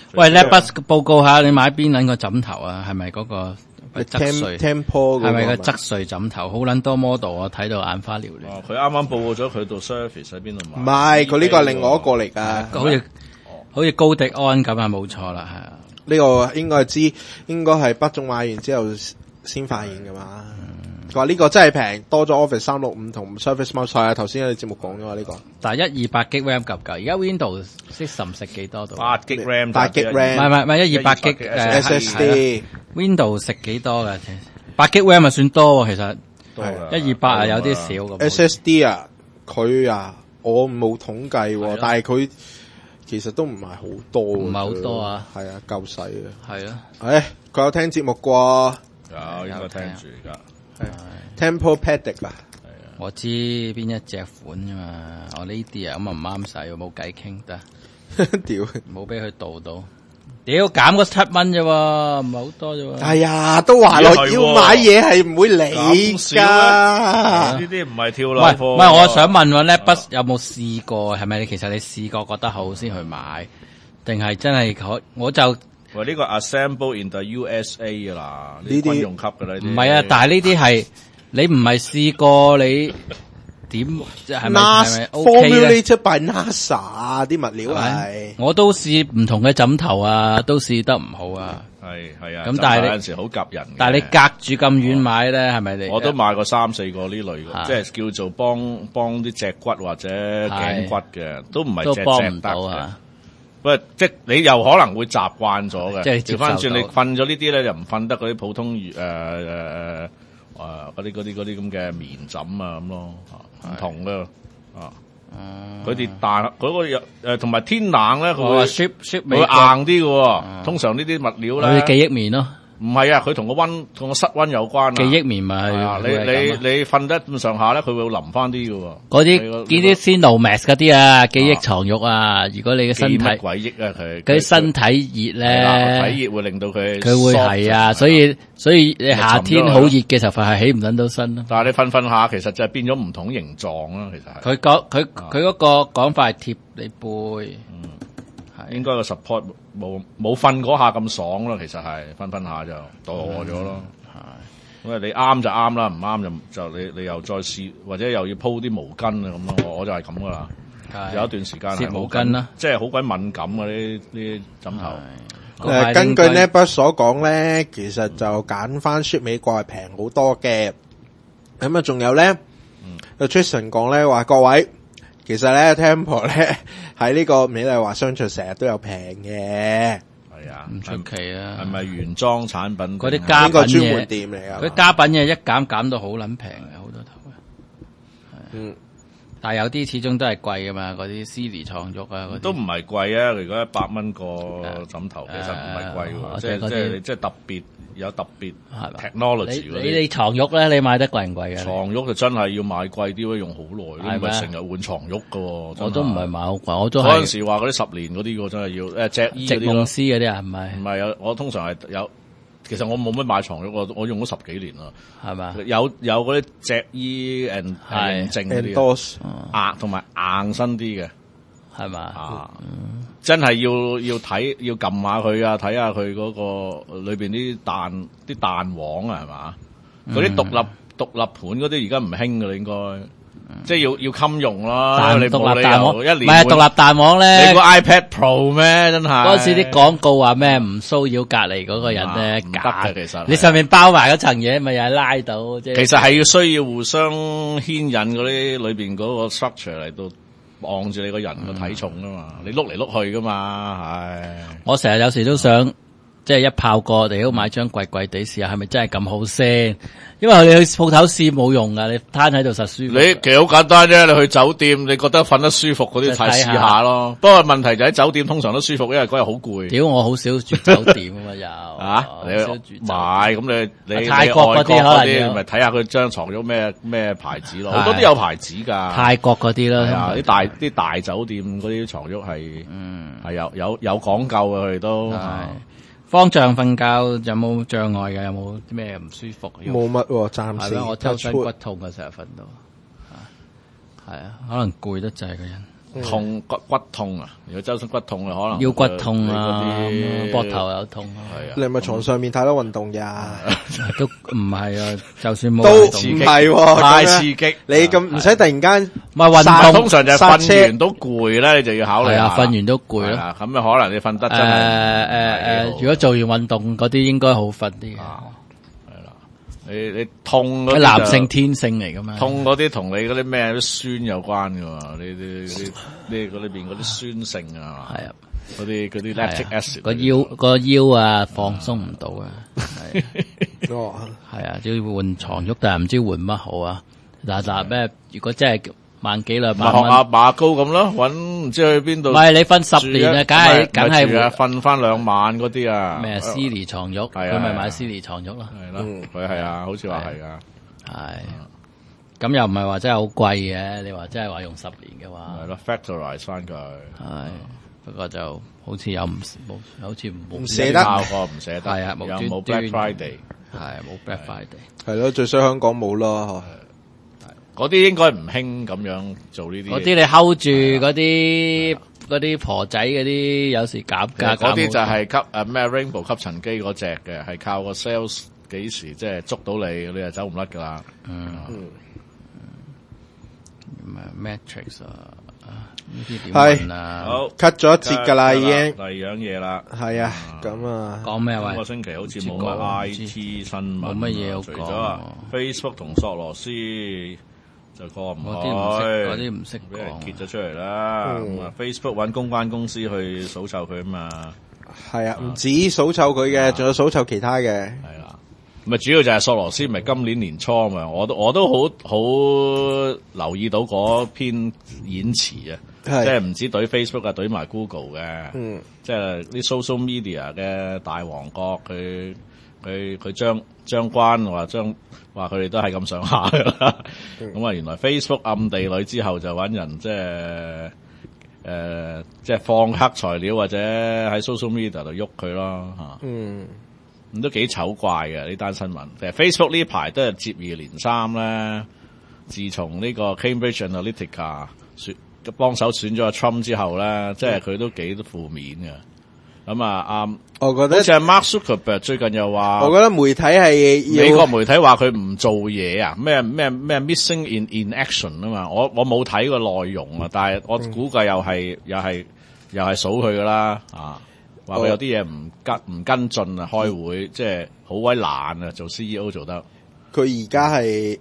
喂 ，Netbus 報告下你買邊撚個枕頭啊？係咪嗰個側睡 Tempo 係咪個側睡枕頭？好撚多 model 啊，睇到眼花撩亂。 佢啱啱報告咗佢度 Surface 喺邊度買？ 唔係，佢呢個係另外一個嚟㗎。 好似高迪安咁啊，冇錯啦，係啊。 呢個應該係北總買完之後先發現㗎嘛。佢話呢個真係平，多咗 Office 365同 Surface Mouse 啊。頭先我哋節目講咗嘛呢個。 但係128G RAM 夠唔夠？而家 Windows System 食幾多度 8G RAM， 8G RAM， 唔係128G SSD。 Windows 食幾多㗎？8G RAM 咪算多喎，其實。128啊，有啲少咁。 SSD 啊，佢啊，我冇統計喎，但係佢其實都唔係好多。唔係好多啊。 係啊，夠使嘅。 係啊。 佢有聽節目啩？ 有應該聽住而家。 Tempo Pedic 啊， 我知邊一隻款啫嘛，我呢啲啊咁啊唔啱使，冇計傾得， 屌， 冇俾佢導到，屌減嗰7蚊啫喎，唔係好多啫喎。 哎呀，都話落要買嘢係唔會理㗎， 呢啲唔係跳樓貨。 唔係，我想問咧，Netbus 有冇試過？係咪其實你試過覺得好先去買，定係真係我就？ 喂，呢個 assemble in the USA 啦，呢啲軍用級㗎啦， 唔係啊，但係呢啲係你唔係試過你點係咪 OK 咧 ？Formulated by NASA 啊，啲物料係。 我都試唔同嘅枕頭啊，都試得唔好啊。 係啊。 咁但係有陣時好夾人。 但係你隔住咁遠買咧，係咪你？ 我都買過3-4個呢類嘅，即係叫做幫啲脊骨或者頸骨嘅，都唔係隻隻得嘅。喂，即係你又可能會習慣咗嘅，即係調翻轉你瞓咗呢啲咧，就唔瞓得嗰啲普通嗰啲咁嘅棉枕啊咁咯，唔同嘅佢哋彈嗰個同埋天冷咧，佢會 ship 會硬啲嘅，通常呢啲物料咧， 佢記憶棉咯。 唔係啊，佢同個室溫有關啊。 記憶棉咪係你瞓得咁上下咧，佢會腍翻啲嘅。 嗰啲Sinomax 嗰啲啊，記憶床褥啊，如果你嘅身體乜鬼益啊佢， 嗰啲身體熱咧， 體熱會令到佢會係啊，所以你夏天好熱嘅時候係起唔撚到身咯。 但係你瞓下，其實就係變咗唔同形狀啦，其實係。 佢嗰個講法係貼你背。 應該個 support 冇瞓嗰下咁爽咯，其實係瞓下就墮咗咯。咁啊，你啱就啱啦，唔啱就你又再試，或者又要鋪啲毛巾啊咁咯。我就係咁噶啦。有一段時間係毛巾啦， 即係好鬼敏感啊啲枕頭。 根據 Netbus 所講咧，其實就揀翻出美國係平好多嘅。咁啊，仲有咧，Tristan 講咧話各位。其實咧 Tempo 咧喺呢個美麗華商場成日都有平嘅， 係啊， 唔出奇啊。 係咪原裝產品？ 嗰啲家品呢個專門店嚟㗎。 嗰啲家品嘢一減到好撚平嘅，好多頭嘅。但係有啲始終都係貴㗎嘛，嗰啲 Sealy 床褥啊，嗰啲都唔係貴啊。如果100蚊個枕頭，其實唔係貴喎，即係特別。有特別 technology 嗰啲， 你床褥咧，你買得貴唔貴嘅？ 床褥就真係要買貴啲，用好耐，你唔係成日換床褥噶。 我都唔係買好貴，我都嗰陣時話嗰啲10年嗰啲個真係要隻衣嗰啲咯。 席夢思嗰啲啊，唔係有，我通常係有。其實我冇乜買床褥，我用咗10幾年啦， 係嘛？有嗰啲隻衣認證嗰啲，同埋硬身啲嘅。係嘛？真係要睇，要撳下佢啊，睇下佢嗰個裏邊啲彈簧啊，係嘛？嗰啲獨立盤嗰啲而家唔興噶啦，應該即係要襟用啦。你獨立彈簧一年唔係獨立彈簧咧？你個 iPad Pro 咩？真係嗰時啲廣告話咩唔騷擾隔籬嗰個人咧， 唔得嘅其實。 你上面包埋嗰層嘢，咪又係拉到。即係其實係要需要互相牽引嗰啲裏邊嗰個 structure 嚟到。望住你個人個體重啊嘛，你碌嚟碌去噶嘛，唉！ 我成日有時都想，即係一炮過，我哋都買張貴貴地試下，係咪真係咁好先？因為你去鋪頭試冇用噶，你攤喺度實舒服。 你其實好簡單啫，你去酒店，你覺得瞓得舒服嗰啲睇試下咯。不過問題就喺酒店通常都舒服，因為嗰日好攰。 屌，我好少住酒店啊嘛又。 啊？你好少住買咁你泰國嗰啲可能咪睇下佢張床褥咩牌子咯，好多都有牌子㗎。 泰國嗰啲啦， 係啊，啲大酒店嗰啲床褥係有講究嘅，佢哋都。 方丈瞓覺有冇障礙嘅？有冇咩唔舒服？ 冇乜喎，暫時。 我周身骨痛嘅成日瞓到。係啊，可能攰得滯個人。 痛骨痛啊！如果周身骨痛嘅可能腰骨痛啊，膊頭有痛啊。 係啊， 你係咪床上面太多運動呀？ 都唔係啊，就算冇都唔係， 太刺激。 你咁唔使突然間唔係運動， 通常就係瞓完都攰咧，你就要考慮下。 係啊，瞓完都攰咯。 咁啊，可能你瞓得真係如果做完運動嗰啲應該好瞓啲嘅。 你痛嗰啲男性天性嚟噶嘛？ 痛嗰啲同你嗰啲咩啲酸有關噶嘛？你嗰裏邊嗰啲酸性啊，係啊，嗰啲 lactic acid 個腰啊放鬆唔到啊，係啊，要換床褥，但係唔知換乜好啊。嗱咩？如果真係萬幾兩萬蚊， 學阿馬高咁咯，搵唔知去邊度？ 唔係你瞓10年啊，梗係瞓翻2晚嗰啲啊。 咩斯尼床褥？佢咪買斯尼床褥咯？ 係咯，佢係啊，好似話係啊。 係，咁又唔係話真係好貴嘅。你話真係話用10年嘅話， 係咯 ，factorize 翻佢。 係，不過就好似有好似唔捨得， 唔捨得。係啊， 冇 Black Friday， 係冇 Black Friday。 係咯，最衰香港冇咯。 嗰啲應該唔興咁樣做呢啲。 嗰啲你 hold 住嗰啲婆仔嗰啲，有時減價。 嗰啲就係咩 Rainbow 吸塵機嗰隻嘅，係靠個 sales 幾時即係捉到你就走唔甩噶啦。 Matrix 呢啲點問啊？ 好 cut 咗一節噶啦，已經。 第二樣嘢啦。 係啊，咁啊。 講咩話？ 今個星期好似冇乜 IT 新聞， 冇乜嘢好講。 除咗 Facebook 同索羅斯。就過唔去， 嗰啲唔識俾人揭咗出嚟啦。Facebook 揾公關公司去數臭佢啊嘛。係啊，唔止數臭佢嘅，仲有數臭其他嘅。 係啦，咪主要就係索羅斯，咪今年年初啊嘛。我都好留意到嗰篇演辭啊，即係唔止懟 Facebook 啊，懟埋 Google 嘅。即係啲 social media 嘅大王國，佢將關話佢哋都係咁上下噶啦，咁啊原來 Facebook 暗地裏之後就揾人即係放黑材料或者喺 social media 度喐佢咯嚇，咁都幾醜怪嘅呢單新聞。其實 Facebook 呢排都係接二連三咧，自從呢個 Cambridge Analytica 幫手選咗阿 Trump 之後咧，即係佢都幾負面嘅。咁我覺得好似係 Mark Zuckerberg 最近又話， 我覺得媒體係美國媒體話佢唔做嘢啊，咩 missing in action 啊嘛，我冇睇過內容啊，但係我估計又係數佢噶啦啊，話佢有啲嘢唔跟進啊，開會即係好鬼懶啊，做 CEO 做得， 佢而家係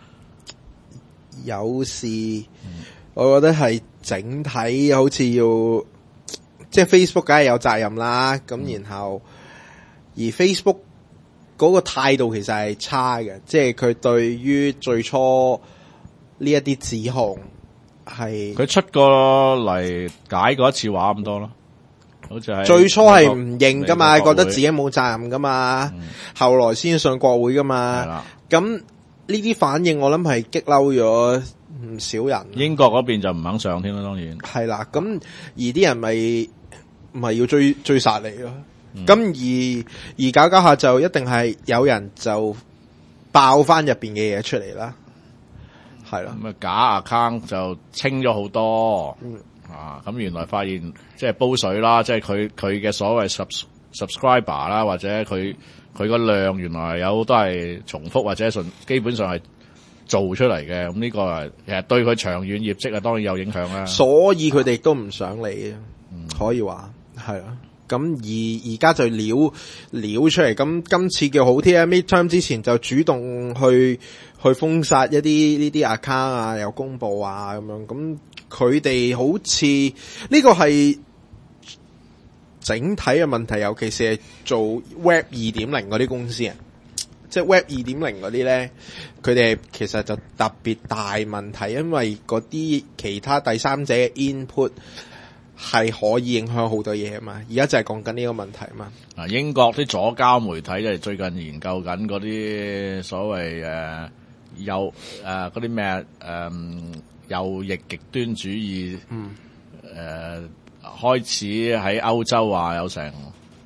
有事，我覺得係整體好似要。即係 Facebook 梗係有責任啦，咁然後而 Facebook 嗰個態度其實係差嘅，即係佢對於最初呢一啲指控係佢出過嚟解過一次話咁多咯，好似係最初係唔認噶嘛，覺得自己冇責任噶嘛，後來先上國會噶嘛，咁呢啲反應我諗係激嬲咗唔少人。 英國嗰邊就唔肯上添啦，當然係啦，咁而啲人咪要追殺你咯，咁而搞搞下就一定係有人就爆翻入邊嘅嘢出嚟啦，係啦， 咁啊假 account 就清咗好多，咁原來發現即係煲水啦，即係佢嘅所謂 subscriber 啦，或者佢個量原來有都係重複或者基本上係做出嚟嘅，咁呢個係其實對佢長遠業績啊當然有影響啦， 所以佢哋都唔想理，可以話。係啊，咁而家就撩出嚟，咁今次叫好啲啊 midterm 之前就主動去封殺一啲呢啲 account 啊，又公布啊咁樣，咁佢哋好似呢個係整體嘅問題，尤其是係做 Web 2.0嗰啲公司啊，即係 Web 2.0嗰啲咧，佢哋其實就特別大問題，因為嗰啲其他第三者嘅 input。係可以影響好多嘢啊嘛，而家就係講緊呢個問題啊嘛。 英國啲左膠媒體就係最近研究緊嗰啲所謂嗰啲咩右翼極端主義，開始喺歐洲話有成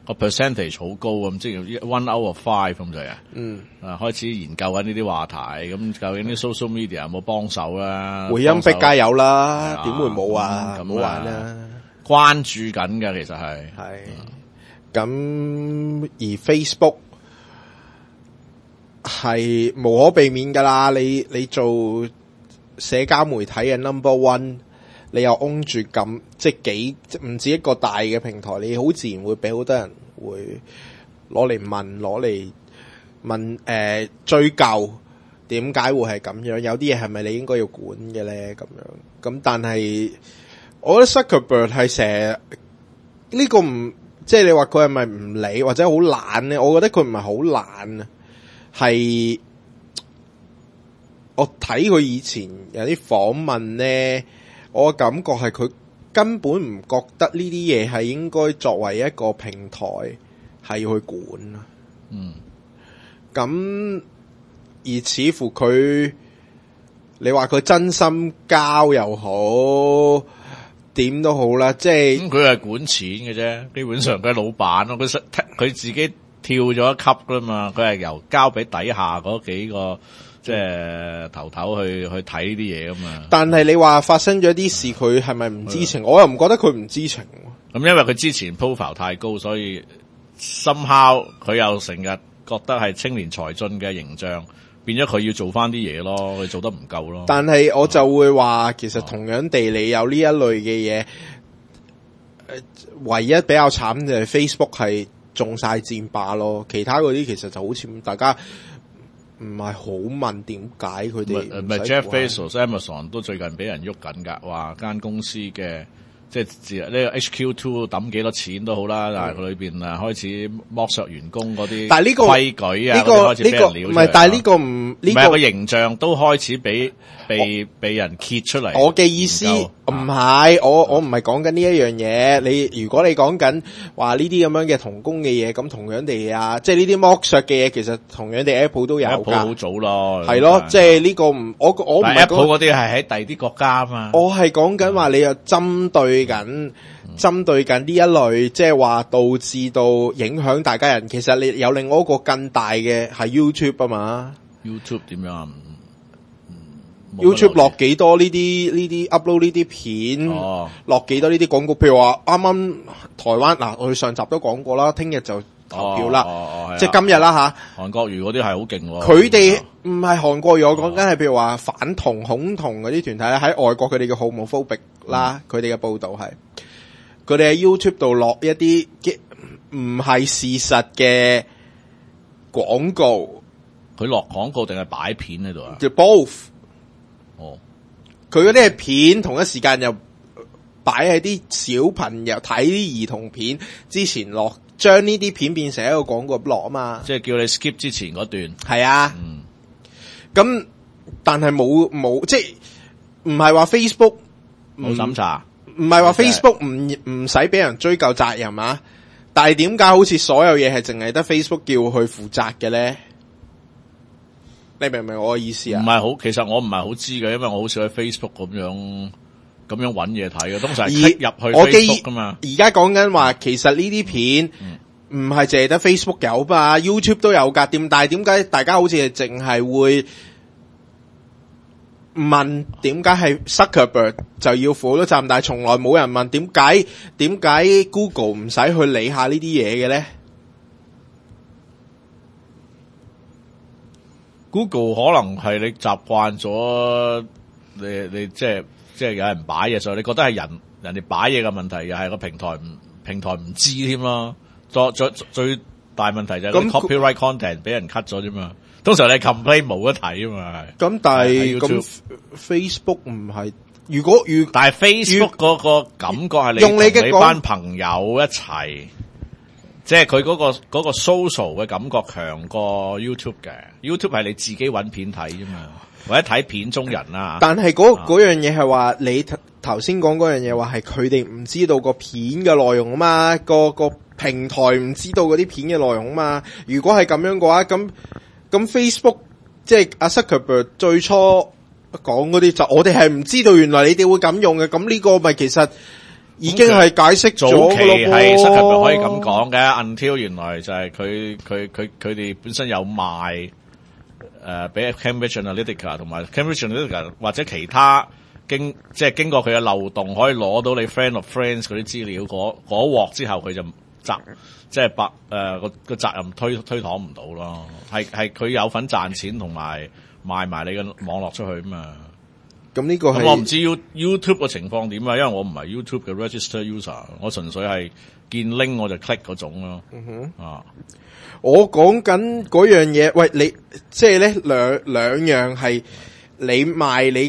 個 percentage 好高咁，即係 1 out of 5咁就係開始研究緊呢啲話題，咁究竟啲 social media 有冇幫手啦？ 回音壁梗有啦，點會冇啊？唔好玩啦， 關注緊㗎，其實係咁，而 Facebook 係無可避免噶啦，你做社交媒體嘅 number one。你又 own 住咁即係唔止一個大嘅平台，你好自然會俾好多人會攞嚟問追究點解會係咁樣？有啲嘢係咪你應該要管嘅咧？咁樣咁，但係我覺得 Zuckerberg 係成日呢個唔即係你話佢係咪唔理或者好懶咧？我覺得佢唔係好懶啊，係我睇佢以前有啲訪問咧。我感覺係佢根本唔覺得呢啲嘢係應該作為一個平台係要去管啊。咁而似乎佢，你話佢真心交又好，點都好啦，即係佢係管錢嘅啫。基本上佢係老闆咯，佢自己跳咗一級噶嘛，佢係由交俾底下嗰幾個。即係頭去睇呢啲嘢㗎嘛， 但係你話發生咗啲事，佢係咪唔知情？我又唔覺得佢唔知情。 咁因為佢之前 profile 太高，所以 somehow 佢又成日覺得係青年才俊嘅形象，變咗佢要做翻啲嘢咯，佢做得唔夠咯。 但係我就會話，其實同樣地，你有呢一類嘅嘢，唯一比較慘就係 Facebook 係中晒箭靶咯，其他嗰啲其實就好似大家。唔係好問點解佢哋唔係 Jeff Bezos、Amazon 都最近俾人喐緊㗎，話間公司嘅即係呢個 HQ2 抌幾多錢都好啦，但係佢裏邊開始剝削員工嗰啲， 但係呢個規矩啊，開始俾人撩出嚟。 唔係，但係呢個唔呢個個形象都開始被人揭出嚟。 我嘅意思唔係，我唔係講緊呢一樣嘢。如果你講緊話呢啲咁樣嘅童工嘅嘢，咁同樣地啊，即係呢啲剝削嘅嘢，其實同樣地 Apple 都有㗎。 Apple 好早咯， 係咯，即係呢個唔我唔係 Apple 嗰啲係喺第二啲國家啊嘛。 我係講緊話你又針對緊呢一類，即係話導致到影響大家人。其實你有另外一個更大嘅係 YouTube 啊嘛。 YouTube 點樣啊 ？YouTube 落幾多呢啲 upload 呢啲片，落幾多呢啲廣告？譬如話啱啱台灣嗱，我哋上集都講過啦，聽日就投票啦，即係今日啦吓。 韓國瑜嗰啲係好勁喎， 佢哋唔係韓國瑜，我講緊係譬如話反同恐同嗰啲團體喺外國佢哋嘅 homophobic 啦，佢哋嘅報道係，佢哋喺 YouTube 度落一啲唔係事實嘅廣告， 佢落廣告定係擺片喺度啊？ 就 both。佢嗰啲係片，同一時間又擺喺啲小朋友睇啲兒童片之前落，將呢啲片變成一個廣告落啊嘛。 即係叫你 skip 之前嗰段。 係啊。咁但係冇即係唔係話 Facebook 冇審查， 唔係話 Facebook 唔使俾人追究責任啊。但係點解好似所有嘢係淨係得 Facebook 叫佢負責嘅咧？你明唔明我嘅意思啊？ 唔係好，其實我唔係好知嘅，因為我好少喺 Facebook 咁樣搵嘢睇嘅，通常係 click 入去 Facebook 噶嘛。 而家講緊話，其實呢啲片唔係淨係得 Facebook 有嘛，YouTube 都有噶。但係點解大家好似係淨係會問點解係 Zuckerberg 就要負咗責任，但係從來冇人問點解 Google 唔使去理下呢啲嘢嘅咧 ？Google 可能係你習慣咗，你即係有人擺嘢上，你覺得係人哋擺嘢嘅問題，又係個平台唔知添咯。最大問題就係個 copyright content 俾人 cut 咗啫嘛。通常你 complain 冇得睇啊嘛。 咁但係咁 Facebook 唔係， 但係 Facebook 嗰個感覺係你同你班朋友一齊。即係佢嗰個 social 嘅感覺強過 YouTube 嘅，YouTube 係你自己揾片睇啫嘛，或者睇片中人啦。 但係嗰樣嘢係話你頭先講嗰樣嘢話係佢哋唔知道個片嘅內容啊嘛，個平台唔知道嗰啲片嘅內容啊嘛。如果係咁樣嘅話，咁 Facebook 即係阿 Zuckerberg 最初講嗰啲就我哋係唔知道原來你哋會咁用嘅，咁呢個咪其實已經係解釋咗早期係 Zuckerberg 可以咁講嘅 ，until 原來就係佢哋本身有賣俾 Cambridge Analytica 同埋 Cambridge Analytica 或者其他經過佢嘅漏洞可以攞到你 friend of friends 嗰啲資料嗰鑊之後，佢就個責任推搪唔到咯。係佢有份賺錢同埋賣埋你嘅網絡出去啊嘛。 咁呢個係我唔知 YouTube 嘅情況點啊，因為我唔係 YouTube 嘅 register user， 我純粹係見 link 我就 click 嗰種咯。 我講緊嗰樣嘢，喂，你即係咧兩樣係你賣你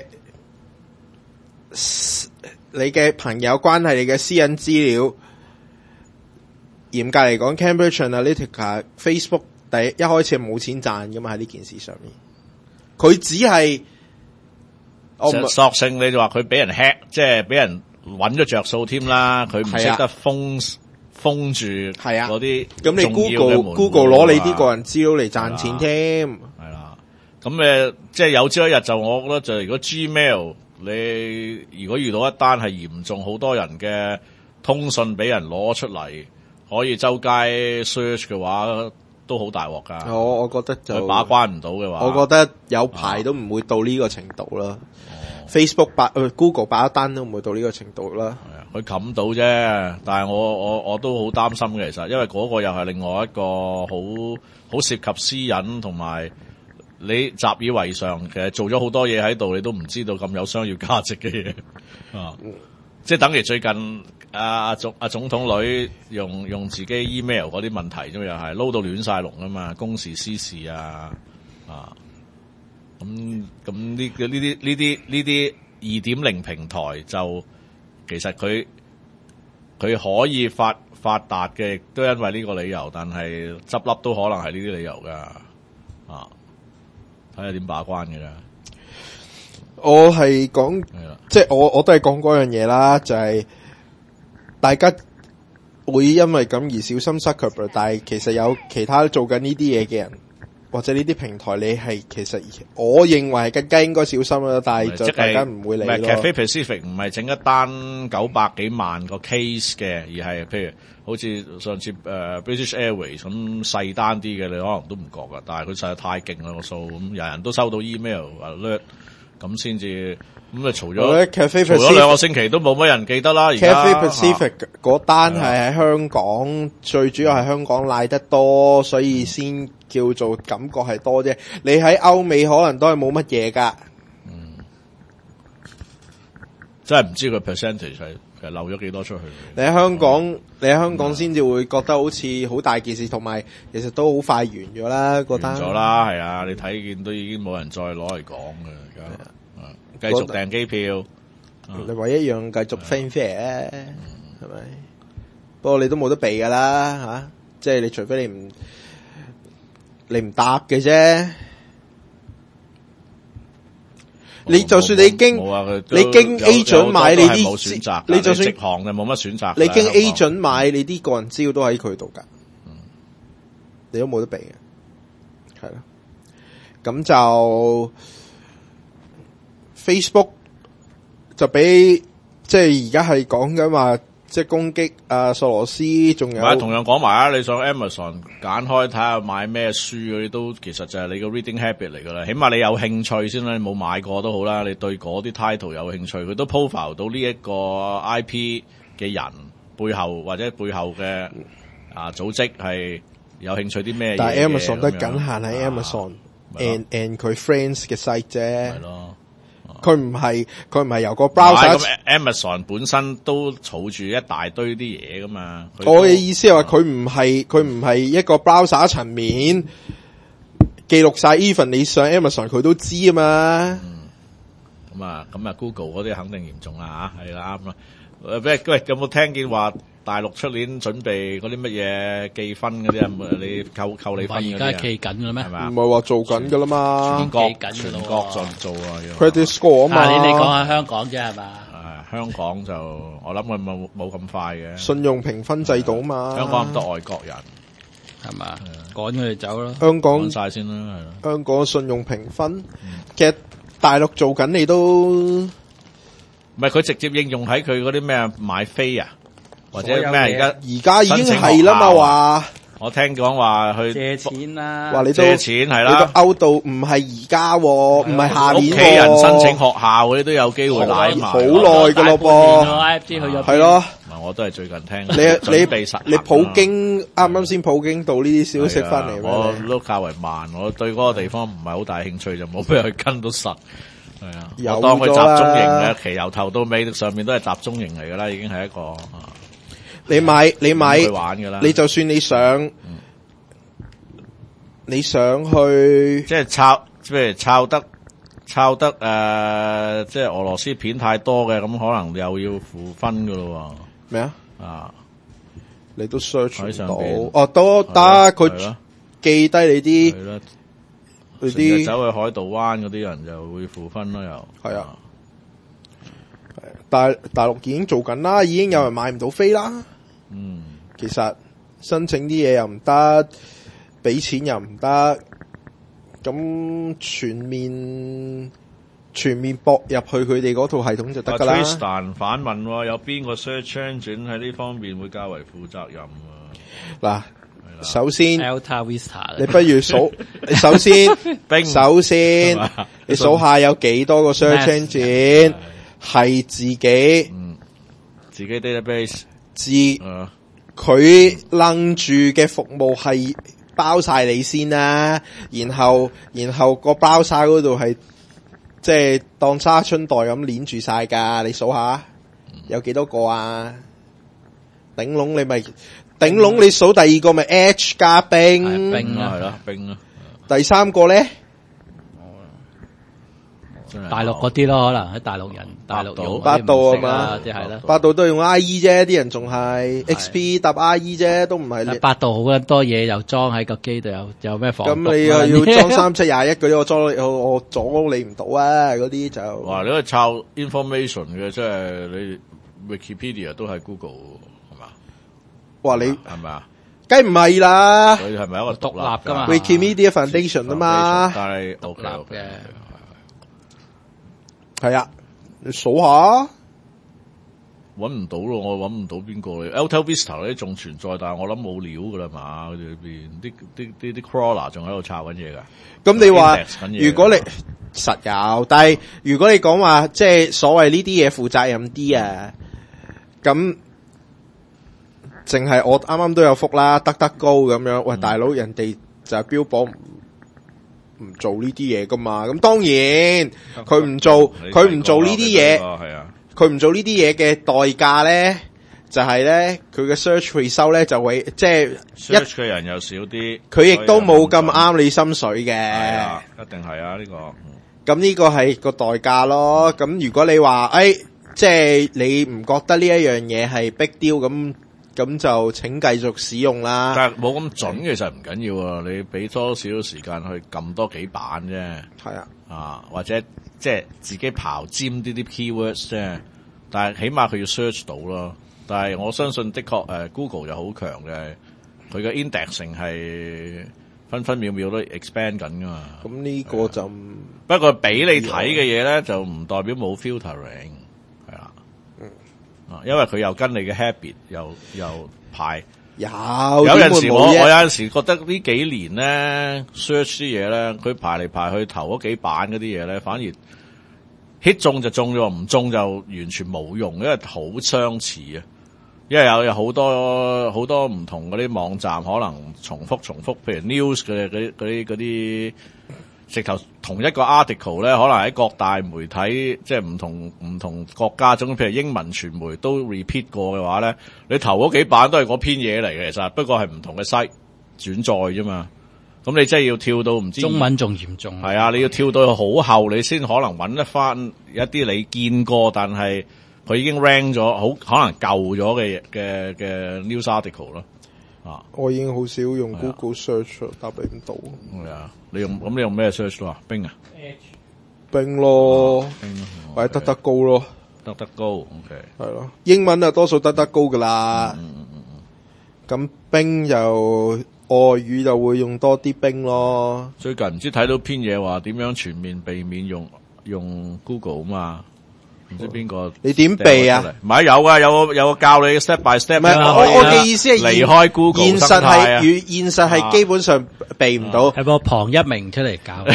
嘅朋友關係，你嘅私隱資料。嚴格嚟講 ，Cambridge Analytica、Facebook 一開始係冇錢賺噶嘛，喺呢件事上面，佢只係索性你就話佢俾人 hack， 即係俾人揾咗着數添啦，佢唔識得封住嗰啲。咁你 Google 攞你啲個人資料嚟賺錢添。 係啦，咁即係有朝一日就我覺得就如果 Gmail 你如果遇到一單係嚴重好多人嘅通訊俾人攞出嚟，可以周街 search 嘅話，都好大鑊噶。 我覺得就佢把關唔到嘅話， 我覺得有排都唔會到呢個程度啦。Facebook Google 把一單都唔會到呢個程度啦。 佢冚到啫，但係我都好擔心嘅，其實，因為嗰個又係另外一個好涉及私隱同埋你習以為常，其實做咗好多嘢喺度，你都唔知道咁有商業價值嘅嘢。即係等於最近總統女用自己 email 嗰啲問題啫，又係撈到亂晒龍啊嘛，公事私事咁呢啲 2.0 平台就其實佢可以發達嘅，亦都因為呢個理由，但係執笠都可能係呢啲理由噶睇下點把關嘅啫。 我係講，即係我都係講嗰樣嘢啦，就係大家會因為咁而小心 Zuckerberg， 但係其實有其他做緊呢啲嘢嘅人，或者呢啲平台，你係其實我認為係更加應該小心啦。但係就大家唔會理咯。 Cathay Pacific 唔係整一單900幾萬個 case 嘅，而係譬如好似上次British Airways 咁細單啲嘅，你可能都唔覺噶。但係佢實在太勁啦個數，咁人人都收到 email alert。咁先至咁啊！嘈咗2個星期都冇乜人記得啦。而家 Cathay Pacific 嗰單係喺香港，最主要係香港賴得多，所以先叫做感覺係多啫。你喺歐美可能都係冇乜嘢噶。 真係唔知個 percentage 係漏咗幾多出去。 你喺香港先至會覺得好似好大件事，同埋其實都好快完咗啦。嗰單完咗啦，係啊！你睇見都已經冇人再攞嚟講嘅。繼續訂機票， 你話一樣繼續 fanfare 係咪？不過你都冇得避噶啦吓，即係你除非你唔答嘅啫。你就算你經 agent 買你啲資料，你就算直航就冇乜選擇。 你經 agent 買你啲個人資料都喺佢度噶，你都冇得避嘅，係咯。咁就。Facebook 就俾即係而家係講緊話，即係攻擊索羅斯，仲有同樣講埋啊！你上 Amazon 揀開睇下買咩書嗰啲，都其實就係你個 reading habit 嚟噶啦。起碼你有興趣先啦，你冇買過都好啦。你對嗰啲 title 有興趣，佢都 profile 到呢一個 IP 嘅人背後或者背後嘅組織係有興趣啲咩嘢？ 但係 Amazon 都僅限喺 Amazon and 佢 friends 嘅 site 啫。係咯。佢唔係由個 browser， 咁 Amazon 本身都儲住一大堆啲嘢噶嘛。 我嘅意思係話佢唔係一個 browser 層面記錄晒 even 你上 Amazon 佢都知啊嘛。 咁啊 Google 嗰啲肯定嚴重啦吓，係啦啱啦。喂，有冇聽見話大陸出年準備嗰啲乜嘢記分嗰啲啊？你扣你分嗰啲而家記緊嘅咩？係咪？唔係話做緊噶啦嘛？ 全國在做啊 ！Credit score 啊嘛。 你講下香港啫係嘛？ 香港就我諗佢冇咁快嘅。 信用評分制度啊嘛。 香港咁多外國人係嘛？趕佢哋走咯。 香港趕晒先啦，係咯。 香港信用評分，其實大陸做緊你都。 唔係佢直接應用喺佢嗰啲咩買飛啊，或者咩而家已經係啦嘛話。 我聽講話去借錢啦， 話你都借錢係啦， 你都勾到唔係而家，唔係下年。 屋企人申請學校嗰啲都有機會賴埋。 好耐噶咯噃，係咯。 我都係最近聽。 你普京啱先普京到呢啲消息翻嚟， 我都較為慢。我對嗰個地方唔係好大興趣，就冇俾佢跟到實。係啊，我當佢集中營嘅，其由頭到尾上面都係集中營嚟噶啦，已經係一個。 你買玩㗎啦， 你就算你想去， 即係抄得即係俄羅斯片太多嘅，咁可能又要負分噶咯。 咩啊？ 啊， 你都 search 唔到，都得佢記低你啲， 佢啲走去海盜灣嗰啲人就會負分咯，又係啊。 大陸已經做緊啦，已經有人買唔到飛啦。其實申請啲嘢又唔得，俾錢又唔得，咁全面駁入去佢哋嗰套系統就得噶啦。 Tristan 反問有邊個 search engine 喺呢方面會較為負責任嗱，首先 Alta Vista， 你不如數，首先你數下有幾多個 search engine 係自己 database。 佢楞住嘅服務係包晒你先啦，然後個包晒嗰度係即係當沙春袋咁鏈住晒噶，你數下有幾多個啊？頂籠你數第二個咪 H 加冰啦，係咯冰啦。 第三個咧？ 大陸嗰啲咯，可能喺大陸用百度啊嘛， 啲係啦， 百度都用 IE 啫，啲人仲係 XP 搭 IE 啫，都唔係。 百度好多嘢又裝喺個機度，有咩防毒？ 咁你又要裝3721嗰啲，我阻你唔到啊！嗰啲就哇，你都係抄 information 嘅，即係你 Wikipedia 都係 Google 係嘛？ 哇，你係咪啊？ 梗唔係啦， 佢係咪一個獨立噶嘛 ？Wikimedia Foundation 啊嘛， 但係獨立嘅。 係啊，你數下， 搵唔到咯，我搵唔到邊個嚟。Alta Vista 咧仲存在，但係我諗冇料噶啦嘛，佢哋裏邊啲 crawler 仲喺度查緊嘢噶。 咁你話，如果你實有，但係如果你講話即係所謂呢啲嘢負責任啲啊，咁淨係我啱啱都有覆啦，得高咁樣。喂，大佬，人哋就係標榜唔做呢啲嘢噶嘛，咁當然佢唔做呢啲嘢，佢唔做呢啲嘢嘅代價咧，就係咧佢嘅 search result 咧就會即係 search 嘅人又少啲， 佢亦都冇咁啱你心水嘅， 係啊，一定係啊呢個。 咁呢個係個代價咯。咁如果你話即係你唔覺得呢一樣嘢係 big deal 咁就請繼續使用啦。 但係冇咁準，其實唔緊要啊。你俾多少時間去撳多幾版啫。 係啊，或者即係自己刨尖啲 keywords 啫。但係起碼佢要 search 到咯。但係我相信的確Google 就好強嘅，佢嘅 indexing 係分分秒秒都 expand 緊噶嘛。 咁呢個就不過俾你睇嘅嘢咧，就唔代表冇 filtering。因為佢又跟你嘅 habit 又排有陣時我有陣時覺得呢幾年咧 search 啲嘢咧，佢排嚟排去頭嗰幾版嗰啲嘢咧，反而 hit 中就中咗，唔中就完全冇用，因為好相似啊。因為有好多唔同嗰啲網站可能重複，譬如 news 嘅嗰啲。直頭同一個 article 咧，可能喺各大媒體，即係唔同國家中，譬如英文傳媒都 repeat 過嘅話咧，你頭嗰幾版都係嗰篇嘢嚟嘅，其實不過係唔同嘅 site 轉載啫嘛。咁你真係要跳到唔知中文仲嚴重， 係啊！你要跳到好後，你先可能揾得翻一啲你見過，但係佢已經 rank 咗，好可能舊咗嘅 news article 咯。 我已經好少用 Google Search 答你唔到。 係啊，你用咩 search 咯？冰啊， 冰咯，或者得高咯， 得高 ，OK， 係咯。英文啊，多數得高噶啦。咁冰就外語就會用多啲冰咯。 最近唔知睇到篇嘢話點樣全面避免用 Google 嘛？ 唔知邊個？ 你點避啊？ 唔係有啊，有個教你 step by step。 唔係我嘅意思係離開 Google 現實係基本上避唔到。 係個旁一名出嚟搞。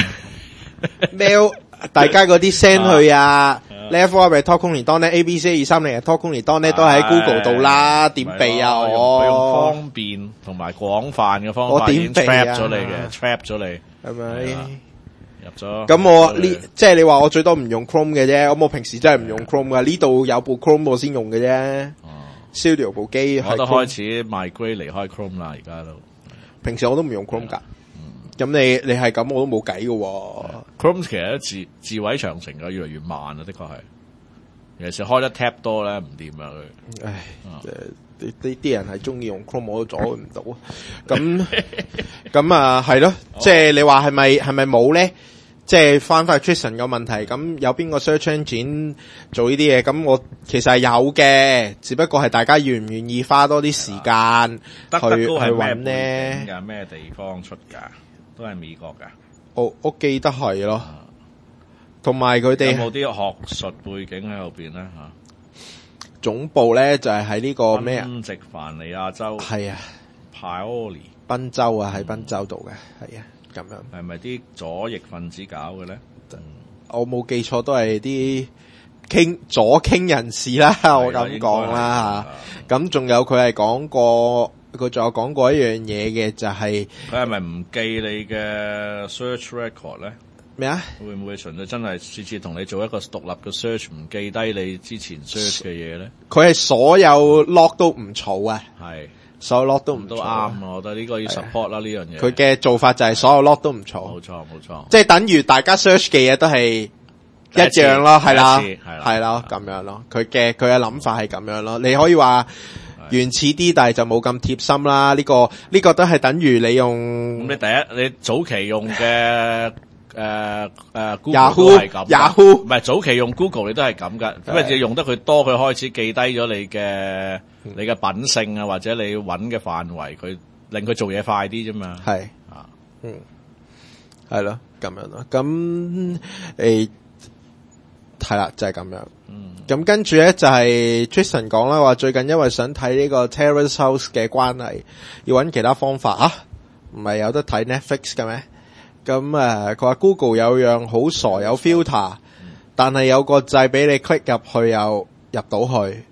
mail 大家嗰啲 send 去啊 ，level 係 talk only 當咧 ABC 230係 talk only 當咧都喺 Google 度啦，點避啊？ 我用方便同埋廣泛嘅方法， 我點避啊 trap 咗你嘅 ，trap 咗你係咪？ 入咗。 咁我呢，即係你話我最多唔用 Chrome 嘅啫，咁我平時真係唔用 Chrome 噶，呢度有部 Chrome 我先用嘅啫。Studio 部機我都開始 migrate 離開 Chrome 啦，而家都。 平時我都唔用 Chrome 噶。咁你係咁我都冇計嘅。 Chrome 其實自毀長城嘅，越嚟越慢啊，的確係。尤其是開得 tab 多咧，唔掂啊佢。 唉，啲人係中意用 Chrome，我都阻佢唔到。咁啊，係咯，即係你話係咪冇咧？即係翻返去 Tristan 個問題，咁有邊個 search engine 做呢啲嘢？咁我其實係有嘅，只不過係大家願唔願意花多啲時間去揾咧？ 咩地方出㗎？都係美國㗎。 我記得係咯。同埋佢哋有冇啲學術背景喺後邊咧吓？ 總部咧就係喺呢個咩啊？ 賓夕凡尼亞州係啊 ，Paoli 賓州啊，喺賓州度嘅係啊，咁樣係咪啲左翼分子搞嘅咧？ 我冇記錯都係啲左傾人士啦，我咁講啦吓。咁仲有佢係講過，佢仲有講過一樣嘢嘅，就係佢係咪唔記你嘅 search record 咧？ 咩啊？ 會唔會純粹真係次次同你做一個獨立嘅 search， 唔記低你之前 search 嘅嘢咧？ 佢係所有 log 都唔儲啊， 係所有 log 都唔都啱，我覺得呢個要 support 啦呢樣嘢。 佢嘅做法就係所有 log 都唔儲， 冇錯冇錯， 即係等於大家 search 嘅嘢都係一樣咯，係啦，係啦，咁樣咯。佢嘅諗法係咁樣咯。你可以話原始啲，但係就冇咁貼心啦。呢個都係等於你用咁你早期用嘅。Google 都係咁，Yahoo 唔係早期用 Google 你都係咁噶，因為你用得佢多，佢開始記低咗你嘅品性啊，或者你揾嘅範圍，佢令佢做嘢快啲啫嘛。 係啊，係咯，咁樣咯。咁係啦，就係咁樣。咁跟住咧就係 Tristan 講啦，話最近因為想睇呢個 Terrace House 嘅關係，要揾其他方法啊，唔係有得睇 Netflix 嘅咩？咁佢話 Google 有樣好傻有 filter，但係有個掣俾你 click 入去又入到去。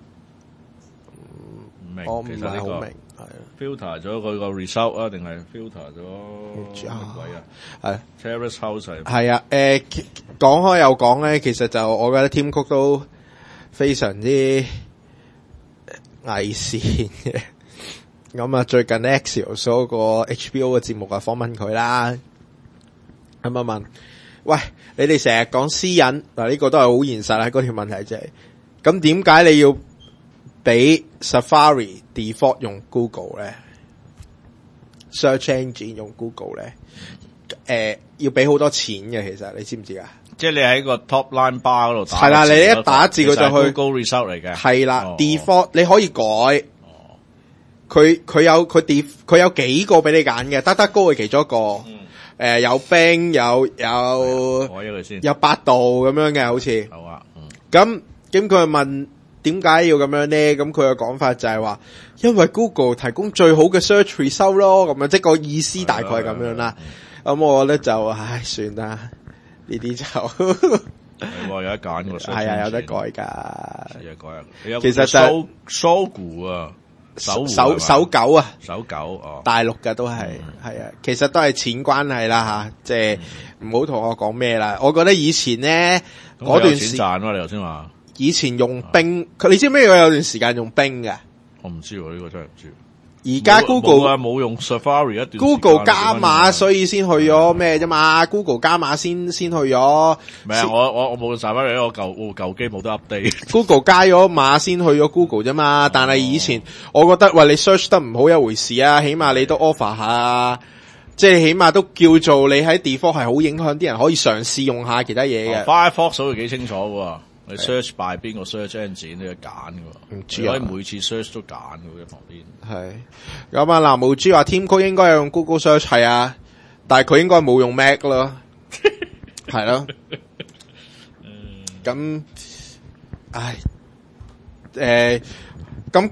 我唔係好明，係 filter 咗佢個 result 啊，定係 filter 咗乜鬼啊？係 Terrace House 係啊，講開又講咧，其實就我覺得 Tim Cook 都非常之偽善嘅。咁啊，最近 Axios 嗰個 HBO 嘅節目啊，訪問佢啦。咁啊問，喂，你哋成日講私隱，嗱呢個都係好現實啦。嗰條問題就係，咁點解你要俾 Safari default 用 Google 咧 ？Search engine 用 Google 咧？要俾好多錢嘅，其實你知唔知啊？ 即係你喺個 top line bar 嗰度打， 係啦，你一打字佢就去 Google result 嚟嘅， 係啦，default 你可以改。佢有幾個俾你揀嘅，得高係其中一個。有Bing 有百度咁樣嘅，好似。 好啊。 咁佢問點解要咁樣咧？咁佢嘅講法就係話，因為 Google 提供最好嘅 search result 咯，咁樣即係個意思大概係咁樣啦。咁我咧就算啦，呢啲就有得揀喎。 係啊，有得改噶。 有得改啊。 其實就 Sogu啊。 搜狗啊， 搜狗哦， 大陸嘅都係係啊，其實都係錢關係啦吓，即係唔好同我講咩啦。我覺得以前咧嗰段時間你頭先話以前用Bing，你知唔知有段時間用Bing嘅？ 我唔知喎，呢個真係唔知。 而家 Google 冇用 Safari 一段 Google 加碼，所以先去咗咩啫嘛 ？Google 加碼先去咗。 唔係我冇用 Safari，我舊機冇得 update。 Google 加咗碼先去咗 Google 啫嘛。但係以前我覺得，喂，你 search 得唔好一回事啊，起碼你都 offer 下，即係起碼都叫做你喺 default 係好影響啲人可以嘗試用下其他嘢嘅。 Firefox 都幾清楚喎。你 search by 邊個 search engine 都要揀㗎，唔知啊，可以每次 search 都揀嘅旁邊。係咁啊，嗱，無知話 Tim Cook 應該用 Google Search 係啊，但係佢應該冇用 Mac 咯，係咯。咁咁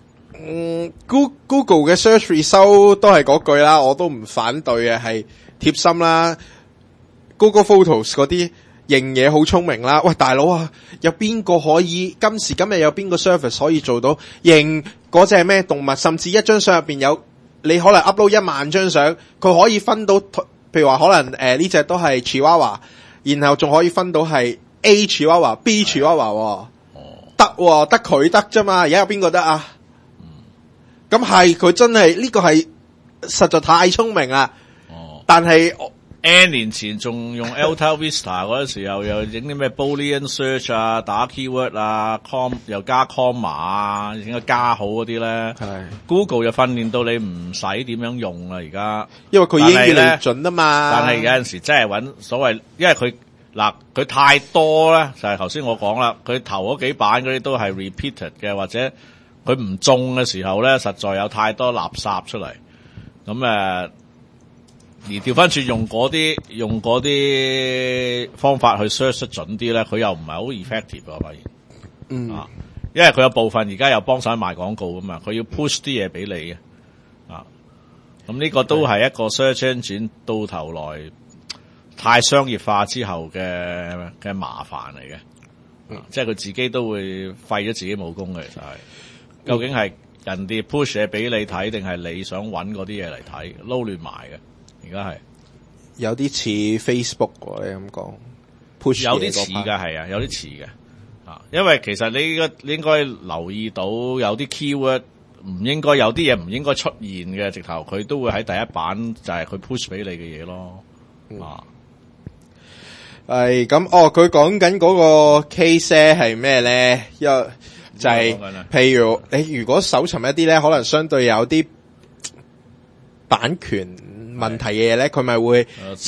Google 嘅 search result 都係嗰句啦，我都唔反對嘅，係貼心啦。Google Photos 嗰啲認嘢好聰明啦。喂，大佬啊，有邊個可以今時今日有邊個 service 可以做到認嗰隻咩動物？甚至一張相入邊有你可能 upload 1萬張相，佢可以分到，譬如話可能呢隻都係 Chihuahua， 然後仲可以分到係 A Chihuahua、B Chihuahua， 得佢得啫嘛。而家有邊個得啊？咁係佢真係呢個係實在太聰明啦。但係 N 年前仲用 Alta Vista 嗰陣時候又影啲咩 Boolean search 啊，打 keyword 啊又加 comma 啊，應該加好嗰啲咧。Google 就訓練到你唔使點樣用啦，而家因為佢已經越嚟越準啊嘛。 但係有陣時真係揾所謂，因為佢太多咧，就係頭先我講啦，佢頭嗰幾版嗰啲都係 repeated 嘅，或者佢唔中嘅時候咧，實在有太多垃圾出嚟。咁而調翻轉用嗰啲方法去 search 得準啲咧，佢又唔係好 effective 我發現。因為佢有部分而家又幫手賣廣告噶嘛，佢要 push 啲嘢俾你嘅。咁呢個都係一個 search engine 到頭來太商業化之後嘅麻煩嚟嘅。即係佢自己都會廢咗自己武功嘅，其實係。究竟係人哋 push 嘢俾你睇，定係你想揾嗰啲嘢嚟睇，撈亂埋嘅。而家係有啲似 Facebook 喎，你咁講 push 有啲似㗎，係啊，有啲似嘅。因為其實你應該留意到有啲 keyword 唔應該，有啲嘢唔應該出現嘅，直頭佢都會喺第一版就係佢 push 俾你嘅嘢咯。 係咁佢講緊嗰個 case 係咩咧？就係譬如你如果搜尋一啲咧，可能相對有啲版權問題嘅嘢咧，佢咪會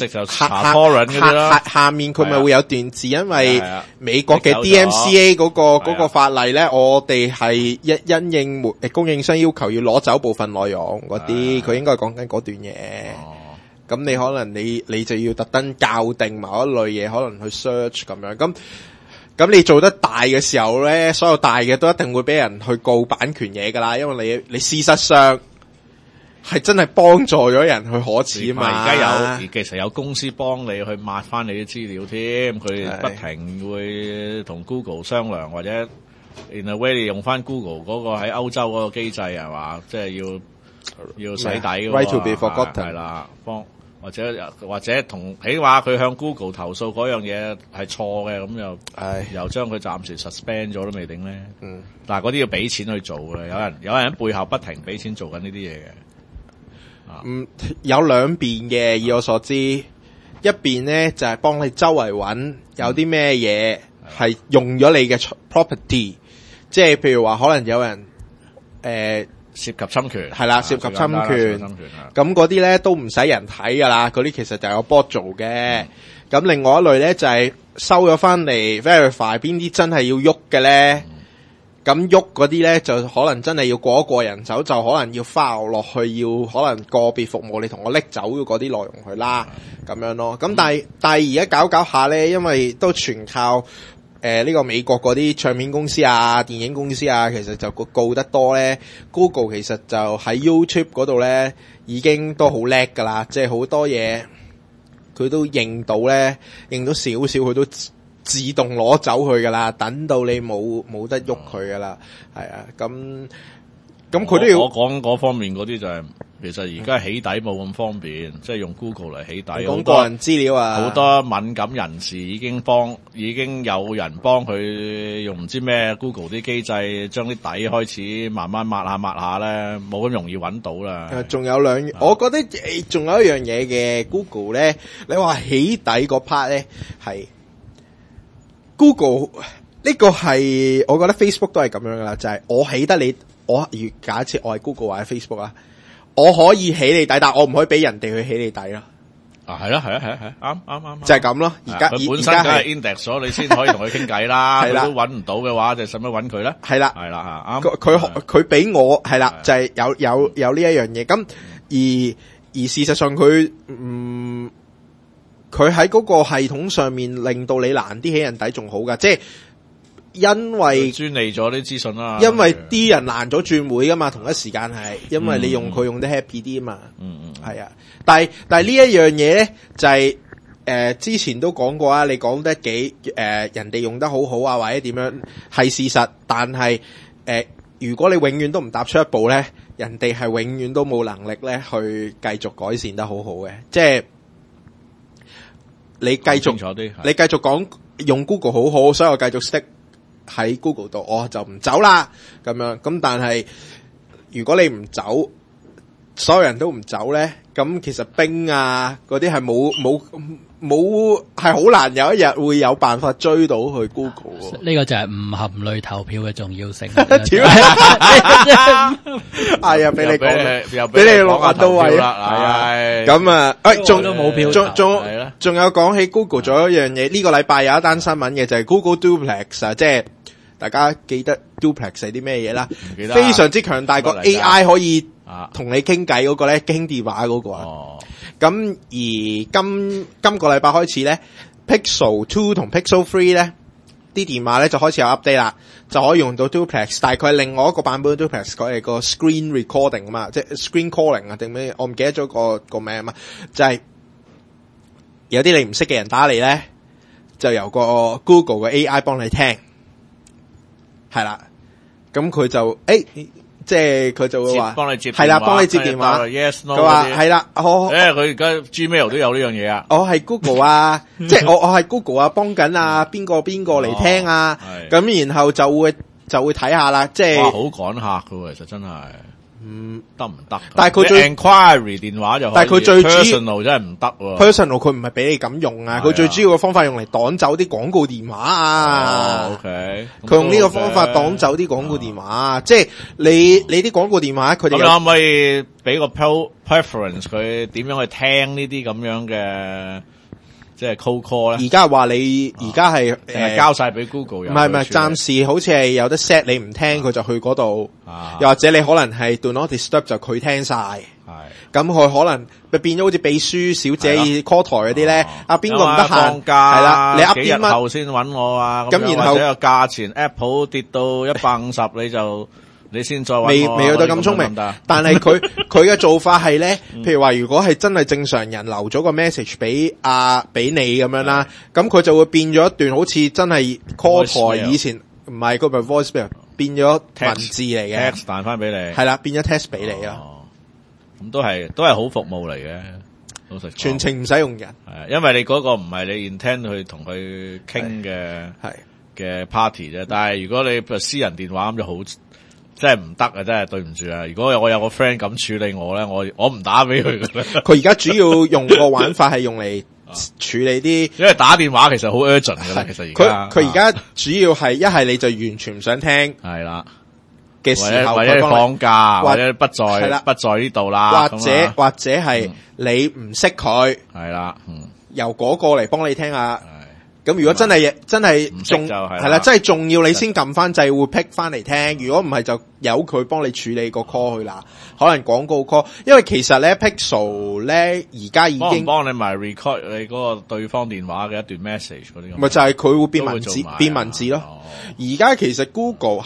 下面佢咪會有段字，因為美國嘅 DMCA 嗰個法例咧，我哋係因應供應商要求要攞走部分內容嗰啲，佢應該講緊嗰段嘢。咁你可能你就要特登校定某一類嘢，可能去 search 咁樣。咁你做得大嘅時候咧，所有大嘅都一定會俾人去告版權嘢噶啦，因為你事實上係真係幫助咗人去可恥嘛。 而家其實有公司幫你去抹翻你啲資料添，佢不停會同 Google 商量，或者 in a way 你用翻 Google 嗰個喺歐洲嗰個機制係嘛，即係要洗底㗎嘛。 Right to be forgotten 係啦，或者同起碼佢向 Google 投訴嗰樣嘢係錯嘅，咁又將佢暫時 suspend 咗都未定咧。但係嗰啲要俾錢去做嘅，有人喺背後不停俾錢做緊呢啲嘢嘅。 有兩邊嘅，以我所知，一邊咧就係幫你周圍揾有啲咩嘢係用咗你嘅 property，即係譬如話可能有人涉及侵權， 係啦，涉及侵權，咁嗰啲咧都唔使人睇噶啦，嗰啲其實就有 bot 做嘅。咁另外一類咧就係收咗翻嚟 verify 邊啲真係要喐嘅咧，咁喐嗰啲咧就可能真係要過一過人手，就可能要 file 落去，要可能個別服務你同我拎走嗰啲內容去啦，咁樣咯。咁但係而家搞下咧，因為都全靠呢個美國嗰啲唱片公司啊、電影公司啊，其實就告得多咧。Google 其實就喺 YouTube 嗰度咧，已經都好叻噶啦，即係好多嘢佢都認到咧，認到少少佢都自動攞走佢噶啦，等到你冇得喐佢噶啦，係啊，咁佢都要我講嗰方面嗰啲就係、其實而家起底冇咁方便，即係用 Google 嚟起底， 講個人資料啊， 好多敏感人士已經有人幫佢用唔知咩 Google 啲機制，將啲底開始慢慢抹下咧，冇咁容易揾到啦。 仲有我覺得仲有一樣嘢嘅 Google 咧，你話起底嗰 part 咧係 Google 呢個係，我覺得 Facebook 都係咁樣噶啦，就係我起得你。假設我係 Google 或者 Facebook 啊，我可以起你底，但我唔可以俾人哋去起你底咯。 係啦，啱， 就係咁咯。而家佢本身梗係 index 咗，你先可以同佢傾偈啦。佢都揾唔到嘅話，就使乜揾佢咧？係啦， 佢俾我係啦，就係有呢一樣嘢。咁而事實上佢喺嗰個系統上面令到你難啲起人底仲好噶，即係因為專利咗啲資訊啦， 因為啲人難咗轉會噶嘛，同一時間係，因為你用佢用得 happy 啲啊嘛，係啊，但係呢一樣嘢咧就係之前都講過啊，你講得幾人哋用得好好啊，或者點樣係事實，但係如果你永遠都唔踏出一步咧，人哋係永遠都冇能力咧去繼續改善得好好嘅，即係你繼續講用 Google 好好，所以我繼續 stick喺 Google 度，我就唔走啦咁樣。咁但係如果你唔走，所有人都唔走咧，咁其實Bing啊嗰啲係冇係好難有一日會有辦法追到去 Google。 呢個就係唔含淚投票嘅重要性。 哎呀，俾你講，俾你落眼到位啦。係咁啊，仲都冇票， 仲有講起 Google， 仲有一樣嘢，呢個禮拜有一單新聞嘅就係 Google Duplex 啊，即係大家記得 Duplex 係啲咩嘢啦？非常之強大個 AI 可以同你傾偈嗰個咧，傾電話嗰個啊。咁而今個禮拜開始咧 ，Pixel 2同 Pixel 3咧，啲電話咧就開始有 update 啦，就可以用到 Duplex，但係佢係另外一個版本 Duplex， 佢係個 screen recording 啊嘛，即係 screen calling 啊定咩？我唔記得咗個名啊嘛，就係有啲你唔識嘅人打嚟咧，就由個 Google 嘅 AI 幫你聽，係啦，咁佢就即係佢就會話幫你接係啦，幫你接電話。 Yes No 佢話係啦， 佢而家 Gmail 都有呢樣嘢啊。 我係 Google 啊，即係我係 Google 啊，幫緊啊邊個嚟聽啊，咁然後就會睇下啦，即係哇好趕客㗎喎，其實真係。得唔得？ 但係佢最 enquiry 電話就， 但係佢最主要 personal 真係唔得喎。 personal 佢唔係俾你咁用啊，佢最主要嘅方法用嚟擋走啲廣告電話啊。 OK， 佢用呢個方法擋走啲廣告電話啊，即係你啲廣告電話佢哋。 咁可唔可以俾個 preference 佢點樣去聽呢啲咁樣嘅？即係 cold call 咧， 而家話你而家係交晒俾 Google， 唔係，暫時好似係有得 set 你唔聽佢就去嗰度，又或者你可能係 do not disturb 就佢聽晒，咁佢可能變咗好似秘書小姐 call 台嗰啲咧，邊個唔得閒，係啦，你幾日後先揾我啊，咁然後或者個價錢 Apple 跌到150你先再未去到咁聰明，但係佢嘅做法係咧，譬如話如果係真係正常人留咗個 message 俾你咁樣啦，咁佢就會變咗一段好似真係 call 台以前唔係佢咪 voice 變咗文字嚟嘅 text 彈翻俾你， 係啦，變咗 text 俾你啊， 咁都係好服務嚟嘅，老實講全程唔使用人， 係因為你嗰個唔係你 intend 去同佢傾嘅 party 啫，但係如果你私人電話咁就好。真係唔得啊！真係對唔住啊！如果我有個 friend 咁處理我咧，我唔打俾佢嘅。 佢而家主要用個玩法係用嚟處理啲， 因為打電話其實好 urgent 㗎啦。其實佢而家主要係一係你就完全唔想聽， 係啦嘅時候， 或者放假，或者不在呢度啦， 或者係你唔識佢， 係啦， 由嗰個嚟幫你聽下。咁如果真係重係啦，真係重要你先撳翻掣會 pick 翻嚟聽。如果唔係就由佢幫你處理個 call 去啦。可能廣告 call， 因為其實咧 Pixel 咧而家已經幫你埋 record 你嗰個對方電話嘅一段 message 嗰啲。 咪就係佢會變文字咯。而家其實 Google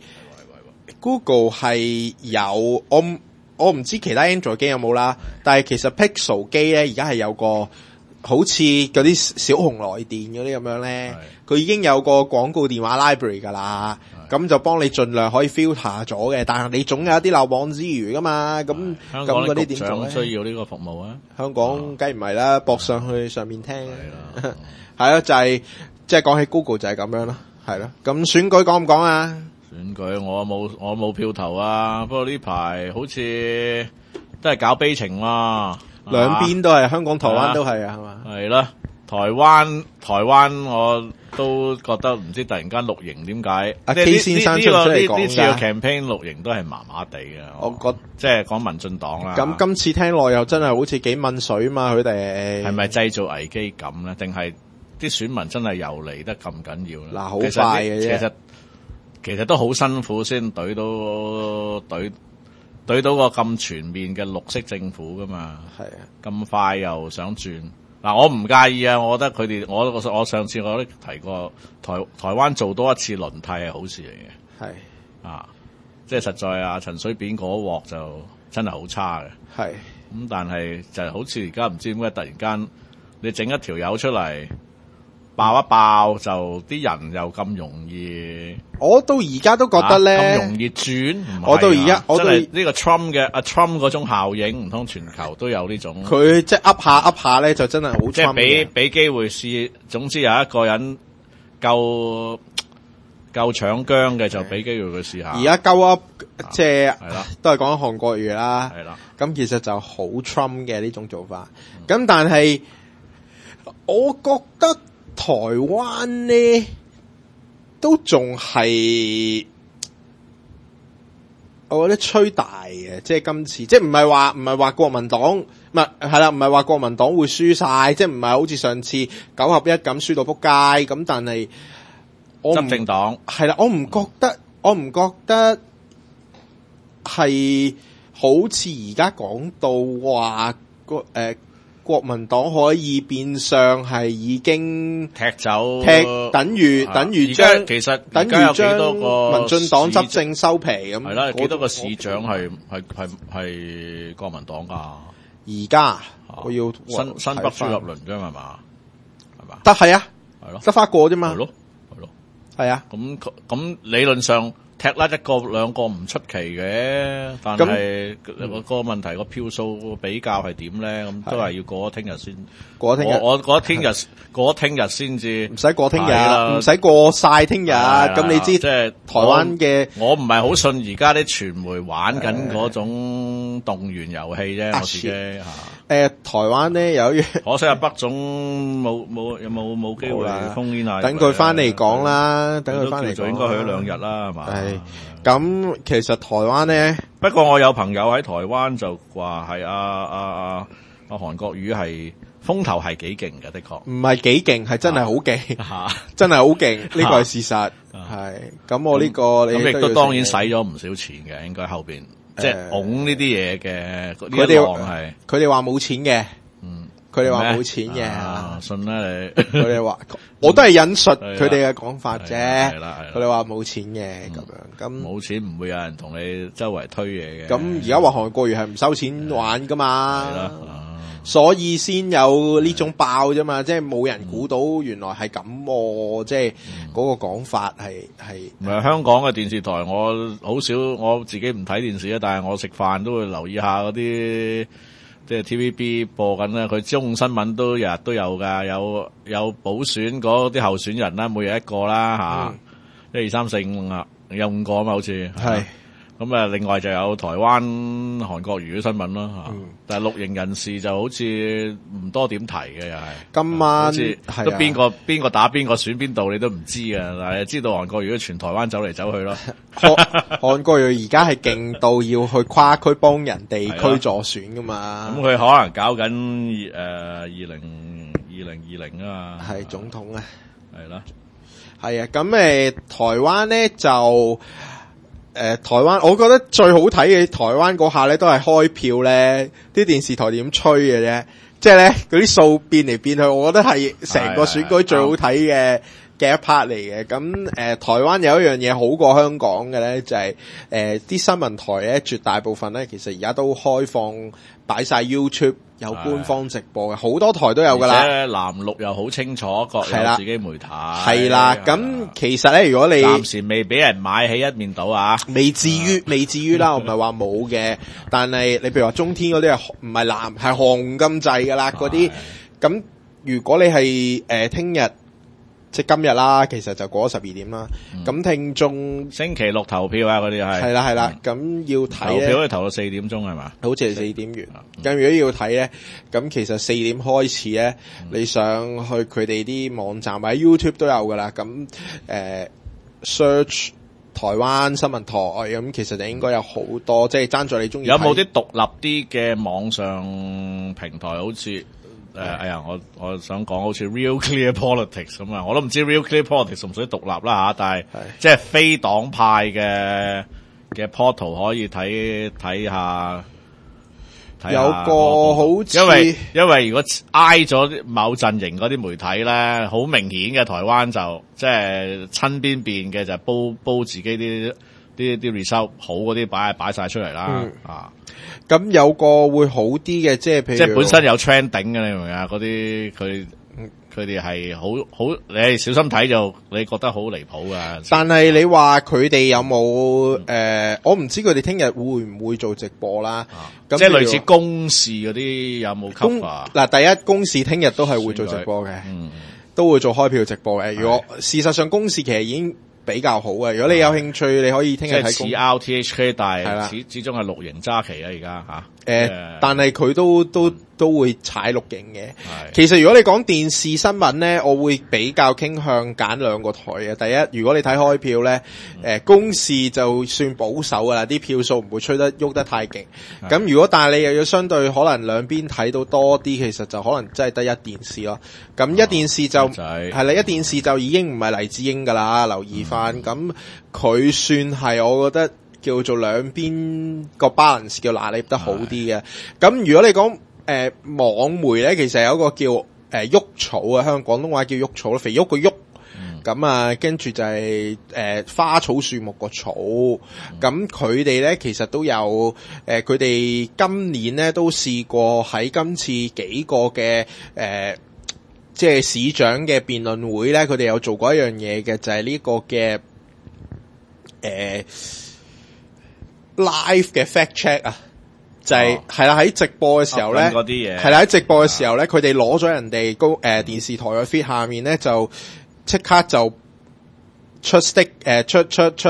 係有我唔知其他 Android 機有冇啦，但係其實 Pixel 機咧而家係有個。好似嗰啲小紅來電嗰啲咁樣咧，佢已經有個廣告電話 library 噶啦，咁就幫你盡量可以 filter 咗嘅，但係你總有一啲漏網之魚噶嘛，咁嗰啲點做咧？ 需要呢個服務啊？ 香港梗係唔係啦，駁上去上面聽，係咯，就係即係講起 Google 就係咁樣啦，係咯。咁選舉講唔講啊？ 選舉我冇票投啊，不過呢排好似都係搞悲情啦。 兩邊都係，香港、台灣都係啊，係嘛？ 係啦，台灣我都覺得唔知突然間綠營點解？阿 K 先生出嚟講呢次嘅 campaign 綠營都係麻麻地嘅， 我覺即係講民進黨啦。 咁今次聽落又真係好似幾濛水嘛，佢哋係咪製造危機感咧？定係啲選民真係又嚟得咁緊要咧？ 嗱，好快嘅啫， 其實都好辛苦先懟到個咁全面嘅綠色政府噶嘛，係啊，咁快又想轉， 嗱，我唔介意啊，我覺得佢哋，我上次我都提過，台灣做多一次輪替係好事嚟嘅。 係啊，即係實在啊，陳水扁嗰鑊就真係好差嘅。 係咁，但係就係好似而家唔知點解突然間你整一條友出嚟爆一爆，就啲人又咁容易。 我到而家都覺得咧， 咁容易轉。 我到而家， 真係呢個 Trump 嘅Trump 嗰種效應，唔通全球都有呢種？ 佢即係噏下咧，就真係好 Trump 嘅。 即係俾機會試，總之有一個人夠搶姜嘅，就俾機會佢試下。 而家鳩噏即係都係講韓國語啦。 係啦， 咁其實就好 Trump 嘅呢種做法。咁但係我覺得台灣咧都仲係，我覺得吹大嘅，即係今次，即係唔係話國民黨，唔係話國民黨會輸晒，即係唔係好似上次9合1咁輸到仆街咁，但係執政黨係啦，我唔覺得係好似而家講到話國民黨可以變相係已經踢走， 等於將其實等於將民進黨執政收皮咁。 係啦，幾多個市長係國民黨㗎？ 而家我要新北朱立倫啫係嘛？ 得係啊， 係咯， 得返個啫嘛。 係咯， 係啊。 咁理論上踢甩一個兩個唔出奇嘅，但係個問題個票數比較係點咧？咁都係要過咗聽日先。我覺得聽日先至， 唔使過聽日，唔使過晒聽日。咁你知即係台灣嘅， 我唔係好信而家啲傳媒玩緊嗰種動員遊戲啫。我自己台灣咧有一樣， 可惜阿北總冇機會封煙啊！ 等佢翻嚟講啦，等佢翻嚟就應該去咗2日啦，係嘛？ 係咁，其實台灣咧， 不過我有朋友喺台灣就話係阿韓國瑜係風頭係幾勁嘅，的確唔係幾勁，係真係好勁，真係好勁，呢個係事實。係咁，我呢個咁亦都當然使咗唔少錢嘅，應該後邊即係拱呢啲嘢嘅。佢哋話冇錢嘅，佢哋話冇錢嘅， 信啦你。 佢哋話，我都係引述佢哋嘅講法啫。佢哋話冇錢嘅咁樣，咁冇錢唔會有人同你周圍推嘢嘅。 咁而家話韓國瑜係唔收錢玩噶嘛？所以先有呢種爆啫嘛，即係冇人估到原來係咁，即係嗰個講法係。 唔係香港嘅電視台，我好少，我自己唔睇電視啊，但係我食飯都會留意下嗰啲，即係 TVB 播緊咧，佢中午新聞都日日都有噶，有補選嗰啲候選人啦，每日一個啦吓，1、2、3、4、5啊，有5個啊嘛，好似係。咁啊，另外就有台灣韓國瑜嘅新聞咯吓，但係綠營人士就好似唔多點提嘅，又係今晚好似都邊個打邊個選邊度你都唔知啊，但係知道韓國瑜全台灣走嚟走去咯。 韓國瑜而家係勁到要去跨區幫人地區助選噶嘛， 咁佢可能搞緊2020啊嘛， 係總統啊， 係啦， 係啊，咁台灣咧就。台灣我覺得最好睇嘅台灣嗰下咧，都係開票咧，啲電視台點吹嘅啫，即係咧嗰啲數變嚟變去，我覺得係成個選舉最好睇嘅一 part 嚟嘅。咁台灣有一樣嘢好過香港嘅咧，就係啲新聞台咧，絕大部分咧其實而家都開放擺晒 YouTube。有官方直播嘅，好多台都有噶啦。 藍綠又好清楚，各有自己媒體。 係啦，咁其實咧，如果你暫時未俾人買起一面倒啊， 未至於啦，我唔係話冇嘅。但係你譬如話中天嗰啲係唔係藍係紅咁滯噶啦，嗰啲咁如果你係聽日。即係今日啦，其實就過咗12點啦。咁聽眾星期6投票啊，嗰啲係係啦。咁要睇投票可以投到4點鐘係嘛？ 好似係4點完。咁如果要睇咧，咁其實4點開始咧，你上去佢哋啲網站或者 YouTube 都有噶啦。咁search 台灣新聞台，咁其實就應該有好多，即係爭在你中意。 有冇啲獨立啲嘅網上平台好似？我想講好似 Real Clear Politics 咁啊，我都唔知 Real Clear Politics 屬唔屬於獨立啦吓，但係即係非黨派嘅 portal 可以睇下有個好似因為如果挨咗某陣營嗰啲媒體咧，好明顯嘅台灣就即係親邊邊嘅就煲自己啲 result 好嗰啲擺晒出嚟啦。 咁有個會好啲嘅，即係譬如即係本身有 trend 頂嘅，你明唔明啊？嗰啲佢哋係好，你係小心睇就你覺得好離譜噶。 但係你話佢哋有冇我唔知佢哋聽日會唔會做直播啦。 即係類似公視嗰啲有冇 cover？ 嗱，第一公視聽日都係會做直播嘅，都會做開票直播嘅。如果事實上公視其實已經比較好嘅，如果你有興趣，你可以聽日睇。 似 RTHK， 但係始終係綠營揸旗啊，而家吓。 但係佢都會踩錄影嘅。其實如果你講電視新聞咧，我會比較傾向揀兩個台嘅。第一，如果你睇開票咧，公視就算保守噶啦，啲票數唔會吹得喐得太勁。咁如果但係你又要相對可能兩邊睇到多啲，其實就可能真係得一電視咯。咁一電視就係啦，一電視就已經唔係黎智英噶啦，留意翻。咁佢算係我覺得叫做兩邊個 balance 叫拿捏得好啲嘅。咁如果你講網媒咧，其實有一個叫郁草啊，香港廣東話叫郁草啦，肥郁個郁。咁啊，跟住就係花草樹木個草。咁佢哋咧其實都有佢哋今年咧都試過喺今次幾個嘅即係市長嘅辯論會咧，佢哋有做過一樣嘢嘅，就係呢個嘅live 嘅 fact check 啊，就係啦，喺直播嘅時候咧，係啦，喺直播嘅時候咧，佢哋攞咗人哋電視台嘅 feed 下面咧，就即刻就出 stick 出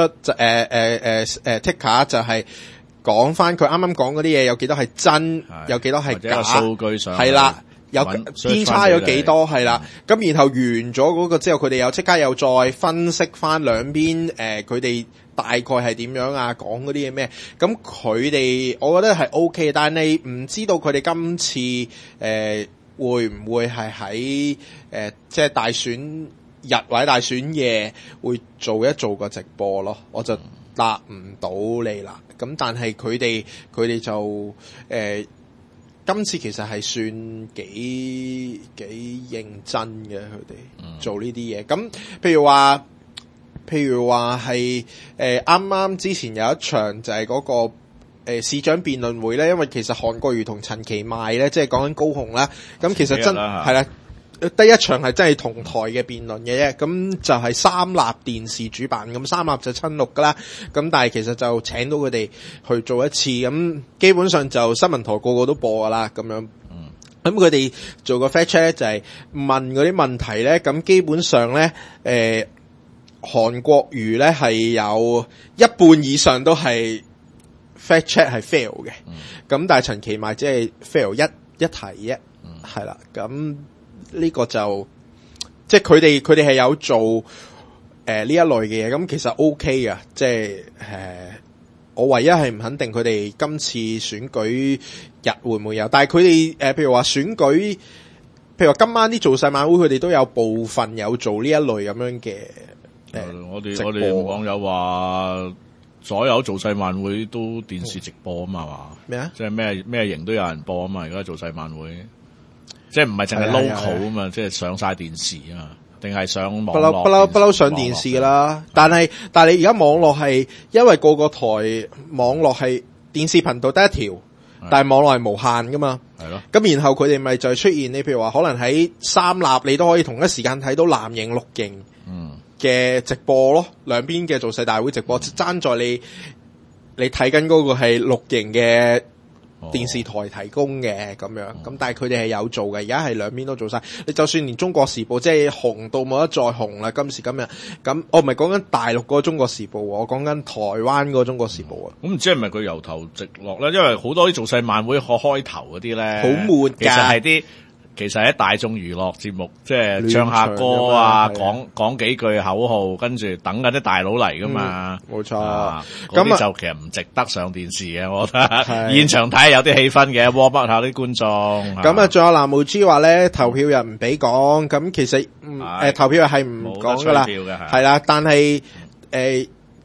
ticker 就係講翻佢啱啱講嗰啲嘢有幾多係真，有幾多係假， 數據上係啦。有偏差咗幾多係啦，咁然後完咗嗰個之後，佢哋又即刻又再分析翻兩邊佢哋大概係點樣啊，講嗰啲嘢咩？咁佢哋我覺得係 OK， 但係你唔知道佢哋今次會唔會係喺即係大選日或者大選夜會做個直播咯？我就答唔到你啦。咁但係佢哋就今次其實係算幾認真嘅，佢哋做呢啲嘢。咁譬如話係啱啱之前有一場就係嗰個市長辯論會咧，因為其實韓國瑜同陳其邁咧，即係講緊高雄啦。咁其實真係啦，第一場係真係同台嘅辯論嘅啫，咁就係三立電視主辦，咁三立就親綠噶啦，咁但係其實就請到佢哋去做一次，咁基本上就新聞台個個都播噶啦，咁樣，咁佢哋做個 fact check 就係問嗰啲問題咧，咁基本上咧，韓國瑜咧係有一半以上都係 fact check 係 fail 嘅，咁但係陳其邁即係 fail 一題啫，係啦，咁。呢個就即係佢哋係有做呢一類嘅嘢，咁其實 OK 嘅，即係我唯一係唔肯定佢哋今次選舉日會唔會有，但係佢哋譬如話選舉，譬如話今晚啲造勢晚會，佢哋都有部分有做呢一類咁樣嘅我哋網友話所有造勢晚會都電視直播啊嘛， 咩啊？ 即係咩型都有人播啊嘛，而家造勢晚會。即係唔係淨係 local 啊嘛，即係上晒電視啊嘛，定係上網絡不嬲上電視噶啦。但係你而家網絡係因為個台網絡係電視頻道得一條，但係網絡係無限噶嘛。係咯。咁然後佢哋咪就出現你譬如話可能喺三立你都可以同一時間睇到藍營綠營嘅直播咯，兩邊嘅造勢大會直播，爭在你睇緊嗰個係綠營嘅。電視台提供嘅咁樣，咁但係佢哋係有做嘅，而家係兩邊都做晒。你就算連中國時報即係紅到冇得再紅啦，今時今日咁，我唔係講緊大陸嗰個中國時報，我講緊台灣嗰個中國時報啊。 咁唔知係咪佢由頭直落咧？因為好多啲造勢晚會開頭嗰啲咧， 好悶㗎。 其實係大眾娛樂節目，即係唱下歌啊，講幾句口號，跟住等緊啲大佬嚟噶嘛。冇錯，嗰啲就其實唔值得上電視嘅，我覺得。現場睇有啲氣氛嘅，warm up下啲觀眾。 咁啊，仲有藍毛豬話咧，投票日唔俾講，咁其實投票日係唔講噶啦，係啦，但係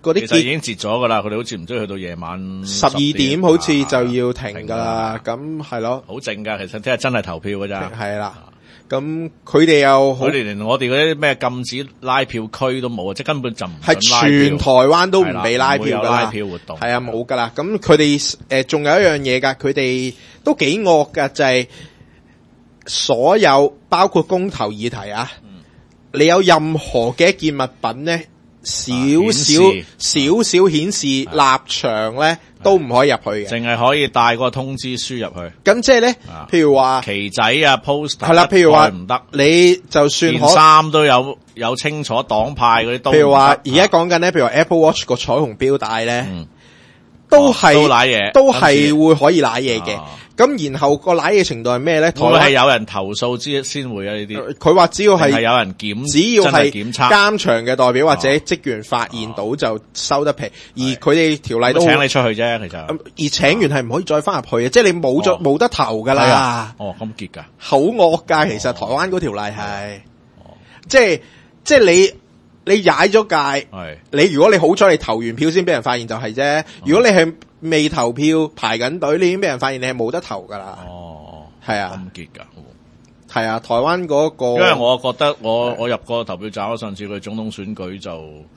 嗰啲其實已經截咗噶啦，佢哋好似唔知去到夜晚 12點好似就要停噶啦，咁係咯， 好靜噶，其實聽日真係投票噶咋， 係啦。咁佢哋又好， 佢哋連我哋嗰啲咩禁止拉票區都冇啊，即係根本就唔係全台灣都唔俾拉票噶啦， 拉票活動係啊冇噶啦。咁佢哋仲有一樣嘢噶，佢哋都幾惡噶，就係所有包括公投議題啊，你有任何嘅一件物品咧，少少顯示立場咧，都唔可以入去嘅， 淨係可以帶個通知書入去。 咁即係咧，譬如話旗仔啊 poster 係啦，譬如話唔得， 你就算件衫都有清楚黨派嗰啲都唔得。 譬如話而家講緊咧，譬如話 Apple Watch 個彩虹標帶咧，都係嘢， 都係會可以攋嘢嘅。咁然後個攋嘢程度係咩咧？ 會係有人投訴先會啊呢啲。 佢話只要係有人檢， 只要係檢測監場嘅代表或者職員發現到就收得皮。而佢哋條例都請你出去啫，其實。 而請完係唔可以再翻入去嘅，即係你冇得投噶啦。 哦，咁結噶， 好惡噶，其實台灣嗰條例係，即係你踩咗界，你如果你好彩你投完票先俾人發現就係啫。如果你係未投票排緊隊，你已經俾人發現你係冇得投噶啦。哦，係啊， 咁結噶， 係啊，台灣嗰個。 因為我覺得我入過投票站，上次佢總統選舉就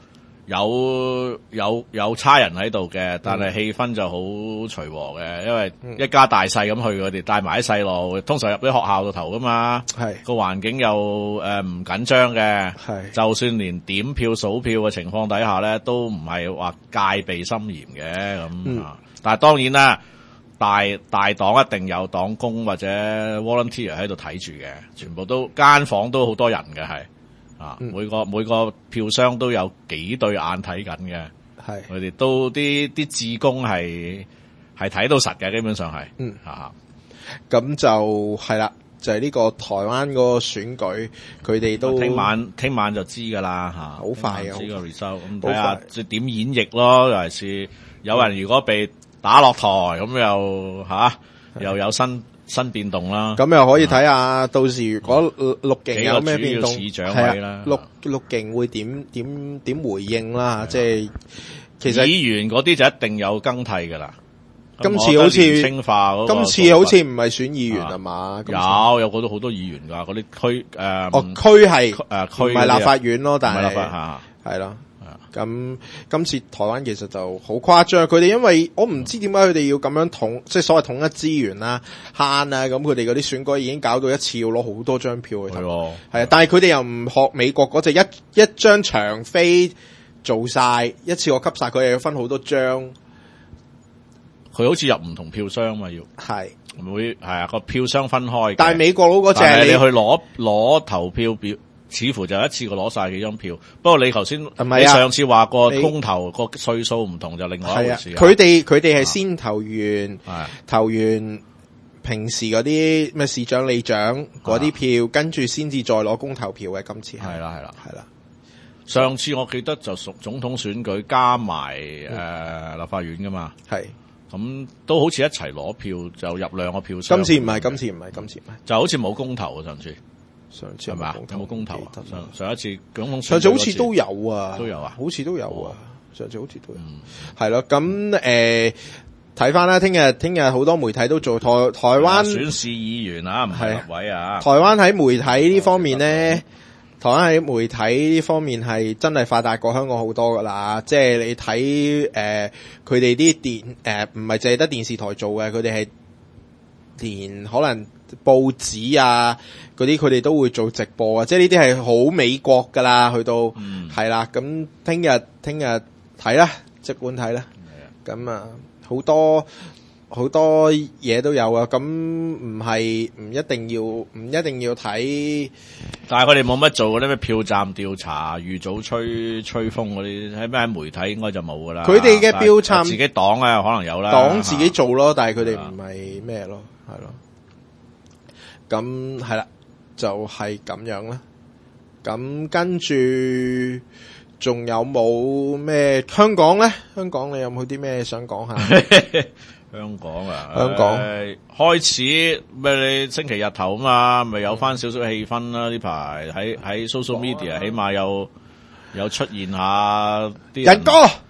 有差人喺度嘅，但係氣氛就好隨和嘅，因為一家大細咁去，佢哋帶埋啲細路，通常入啲學校度投噶嘛，個環境又唔緊張嘅，就算連點票數票嘅情況底下咧，都唔係話戒備森嚴嘅咁啊。但係當然啦，大黨一定有黨工或者 volunteer 喺度睇住嘅，全部都間房都好多人嘅係。每個票箱都有幾對眼睇緊嘅，係佢哋都啲志工係睇到實嘅，基本上係， 咁就係啦，就係呢個台灣嗰個選舉，佢哋都聽晚就知噶啦， 好快啊， 知個 result， 咁睇下即係點演繹咯，尤其是有人如果被打落台，咁又有新變動啦， 咁又可以睇下，到時如果陸競有咩變動， 係啊， 陸競會點回應啦？即係其實議員嗰啲就一定有更替噶啦。 今次好似清化嗰個， 今次好似唔係選議員係嘛？ 有嗰度好多議員噶，嗰啲區區係區唔係立法院咯，但係係咯。咁今次台灣其實就好誇張，佢哋因為我唔知點解佢哋要咁樣即係所謂統一資源啦、慳啊，咁佢哋嗰啲選舉已經搞到一次要攞好多張票去投，係啊，但係佢哋又唔學美國嗰隻一張長飛做晒一次我吸晒，佢又要分好多張， 佢好似入唔同票箱嘛，要係會係啊個票箱分開， 但係美國佬嗰隻你去攞投票表。似乎就一次過攞晒幾張票，不過你頭先你上次話個公投個歲數唔同就另外一回事。 佢哋係先投完平時嗰啲咩市長、里長嗰啲票，跟住先至再攞公投票嘅。今次係啦。上次我記得就屬總統選舉加埋立法院噶嘛，係咁都好似一齊攞票就入兩個票箱。 今次唔係， 就好似冇公投啊上次。 上次係咪有冇公投啊？上一次總統上次好似都有啊，好似都有啊。上次好似都有，係咯。咁睇翻啦，聽日好多媒體都做台灣選市議員啊，唔係立委啊。 台灣喺媒體呢方面咧，台灣喺媒體呢方面係真係發達過香港好多噶啦。即係你睇佢哋啲唔係淨係得電視台做嘅，佢哋係連可能報紙啊嗰啲佢哋都會做直播啊，即係呢啲係好美國噶啦，去到係啦。咁聽日睇啦，即管睇啦。咁啊好多嘢都有啊。咁唔一定要睇， 但係佢哋冇乜做嗰啲咩票站調查、預早吹風嗰啲，喺咩媒體應該就冇噶啦。 佢哋嘅票站自己黨啊可能有啦， 黨自己做咯，但係佢哋唔係咩咯，係咯。咁係啦，就係咁樣啦。咁跟住仲有冇咩香港咧？香港你有冇啲咩想講下？ 香港啊， 香港開始咩？你星期日頭啊嘛，咪有翻少少氣氛啦。呢排喺 social media 起碼有出現下啲仁哥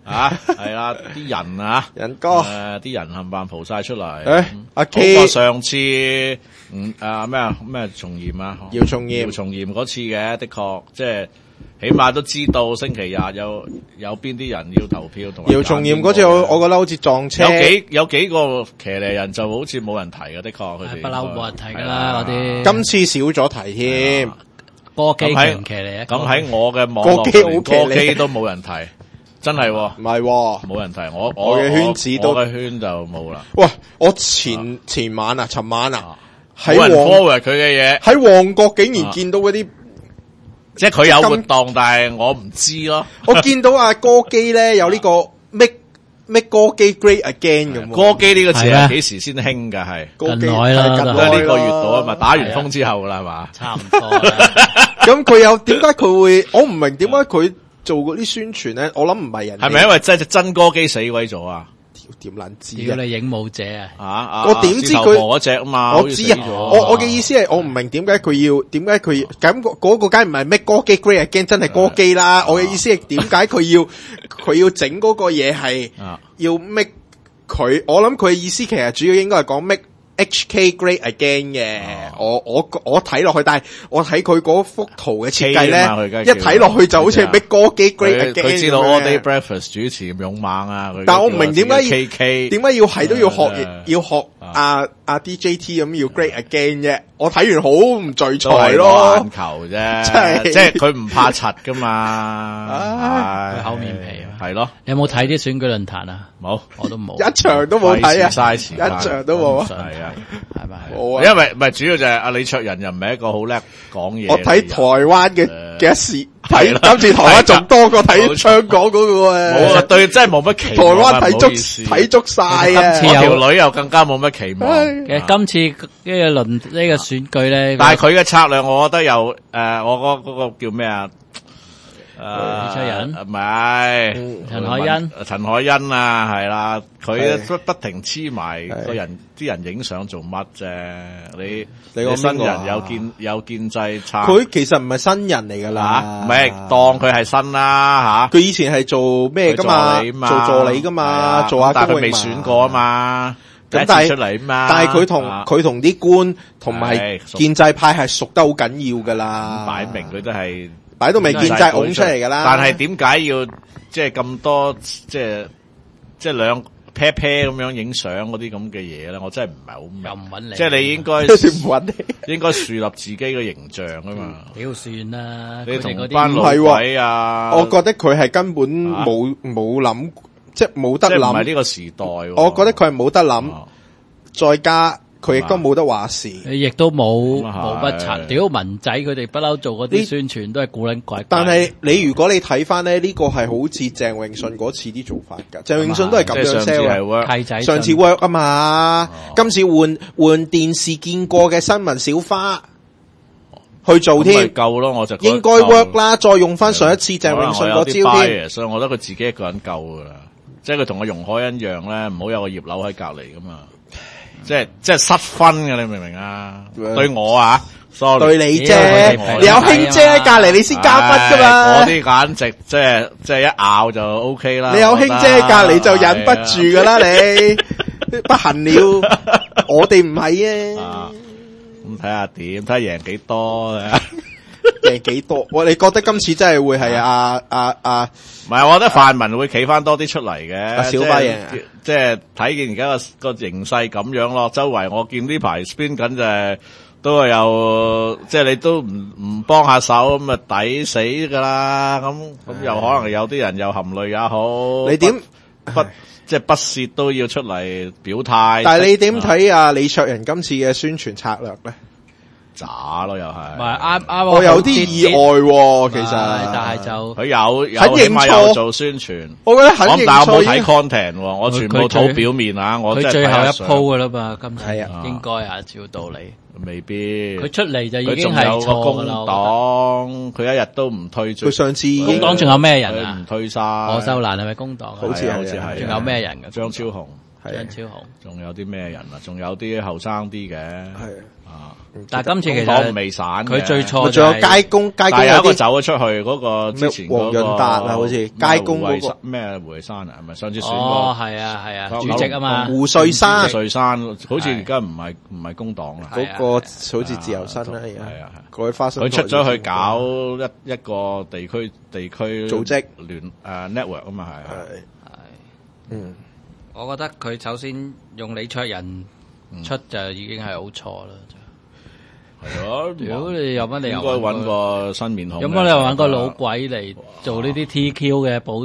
係啦，啲人啊， 仁哥， 啲人冚唪唥蒲晒出嚟。 阿 K 上次咩從嚴啊， 姚松炎嗰次嘅，的確即係起碼都知道星期日有邊啲人要投票同。 姚松炎嗰次我覺得好似撞車， 有幾個騎呢人就好似冇人提嘅，的確佢哋不嬲冇人提噶啦嗰啲。 今次少咗提添， 歌姬強騎呢， 咁喺我嘅網絡歌姬都冇人提。真係唔係冇人提，我嘅圈子都我嘅圈就冇啦。 喂，我前晚啊，尋晚啊， 喺人 forward 佢嘅嘢， 喺旺角竟然見到嗰啲， 即係佢有活動，但係我唔知咯。 我見到阿歌姬咧有呢個 make 歌姬 great again 咁。 歌姬呢個詞係幾時先興㗎？係近來啦， 呢個月度啊嘛，打完風之後啦係嘛， 差唔多啦。 咁佢有點解佢會？我唔明點解佢做嗰啲宣傳咧？我諗唔係人， 係咪因為真歌姬死鬼咗啊？ 點撚知啊？你影舞者啊？ 我點知佢嗰隻啊嘛？ 我知啊，我嘅意思係我唔明點解佢要咁嗰個梗唔係咩歌姬 great again 真係歌姬啦。我嘅意思係點解佢要整嗰個嘢係要 make 佢？我諗佢嘅意思其實主要應該係講 make HK great again 嘅。我睇落去，但係我睇佢嗰幅圖嘅設計咧，一睇落去就好似係 make 歌姬 great again。 佢知道 All Day Breakfast 主持勇猛啊， 但係我唔明點解要係都要學阿 DJT 咁要 great again 啫。我睇完好唔聚財咯， 眼球啫，即係佢唔怕柒噶嘛， 厚面皮啊， 係咯。 你有冇睇啲選舉論壇啊？ 冇， 我都冇， 一場都冇睇啊， 嘥時間， 一場都冇啊， 係啊， 係咪？ 冇啊， 因為唔係主要就係阿李卓人又唔係一個好叻講嘢。 我睇台灣嘅事，睇今次台灣仲多過睇香港嗰個啊。 冇啊，對，真係冇乜期望。 台灣睇足晒啊， 我條女又更加冇乜期望。 其實今次呢個選舉咧， 但係佢嘅策略，我覺得又我嗰個叫咩啊？ 李卓人唔係陳海欣啊，係啦，佢不停黐埋個人，啲人影相做乜啫？你個新人有建制撐， 佢其實唔係新人嚟噶啦， 唔係當佢係新啦吓。 佢以前係做咩噶嘛？做助理噶嘛？做下， 但係佢未選過啊嘛。咁但係佢同啲官同埋建制派係熟得好緊要噶啦， 擺明佢都係擺到未建制拱出嚟噶啦。 但係點解要即係咁多即係兩 pair 咁樣影相嗰啲咁嘅嘢咧？我真係唔係好明。 又唔揾你， 即係你應該唔揾你，應該樹立自己嘅形象啊嘛。 屌算啦， 你同班老鬼啊， 我覺得佢係根本冇諗。即係冇得諗， 唔係呢個時代。 我覺得佢係冇得諗，再加佢亦都冇得話事， 亦都冇乜柒。屌文仔佢哋不嬲做嗰啲宣傳都係古靈怪。 但係你如果你睇翻咧，呢個係好似鄭泳舜嗰次啲做法㗎。鄭泳舜都係咁樣 sell 契仔， 上次 work 啊嘛，今次換電視見過嘅新聞小花去做添， 夠咯，我就應該 work 啦。再用翻上一次鄭泳舜嗰招添， 所以我覺得佢自己一個人夠噶啦。即係佢同個容海恩一樣咧，唔好有個葉劉喺隔籬噶嘛，即係失分嘅，你明唔明啊？對我啊，sorry， 對你啫，你有卿姐喺隔籬，你先加分噶嘛。 我啲簡直即係一咬就 OK 啦。 你有卿姐喺隔籬就忍不住噶啦，你不行了，我哋唔係啊。 咁睇下點，睇下贏幾多啊？ 贏幾多？你覺得今次真係會係唔係，我覺得泛民會企翻多啲出嚟嘅。 小巴贏， 即係睇見而家個形勢咁樣咯。周圍我見呢排 spin 緊就係都係有，即係你都唔幫下手咁啊抵死噶啦。咁又可能有啲人又含淚也好， 你點即係不屑都要出嚟表態。 但係你點睇李卓人今次嘅宣傳策略咧？ 渣咯，又係， 唔係啱， 我有啲意外其實， 但係就佢有起碼有做宣傳， 我覺得很認錯。 但係我冇睇 content，我全部睇表面啊，我佢最後一鋪噶啦嘛，今次係啊， 應該啊，照道理未必。 佢出嚟就已經係錯噶啦。 工黨佢一日都唔退， 佢上次工黨仲有咩人啊？ 唔退晒。 何秀蘭係咪工黨？ 好似係， 仲有咩人噶？ 張超雄， 張超雄， 仲有啲咩人啊？仲有啲後生啲嘅， 係啊。 但係今次其實未散， 佢最錯仲有街工但係有一個走咗出去嗰個之前黃潤達啊，好似街工嗰個咩胡慧珊啊，係咪上次選過？係啊，主席啊嘛， 胡瑞山， 好似而家唔係工黨啦， 嗰個好似自由身啦，而家係啊，佢發生佢出咗去搞一個地區組織聯network 啊嘛，係， 我覺得佢首先用李卓人出就已經係好錯啦。 係咯， 如果你有乜理由應該揾個新面孔？ 有乜理由揾個老鬼嚟做呢啲 TQ 嘅保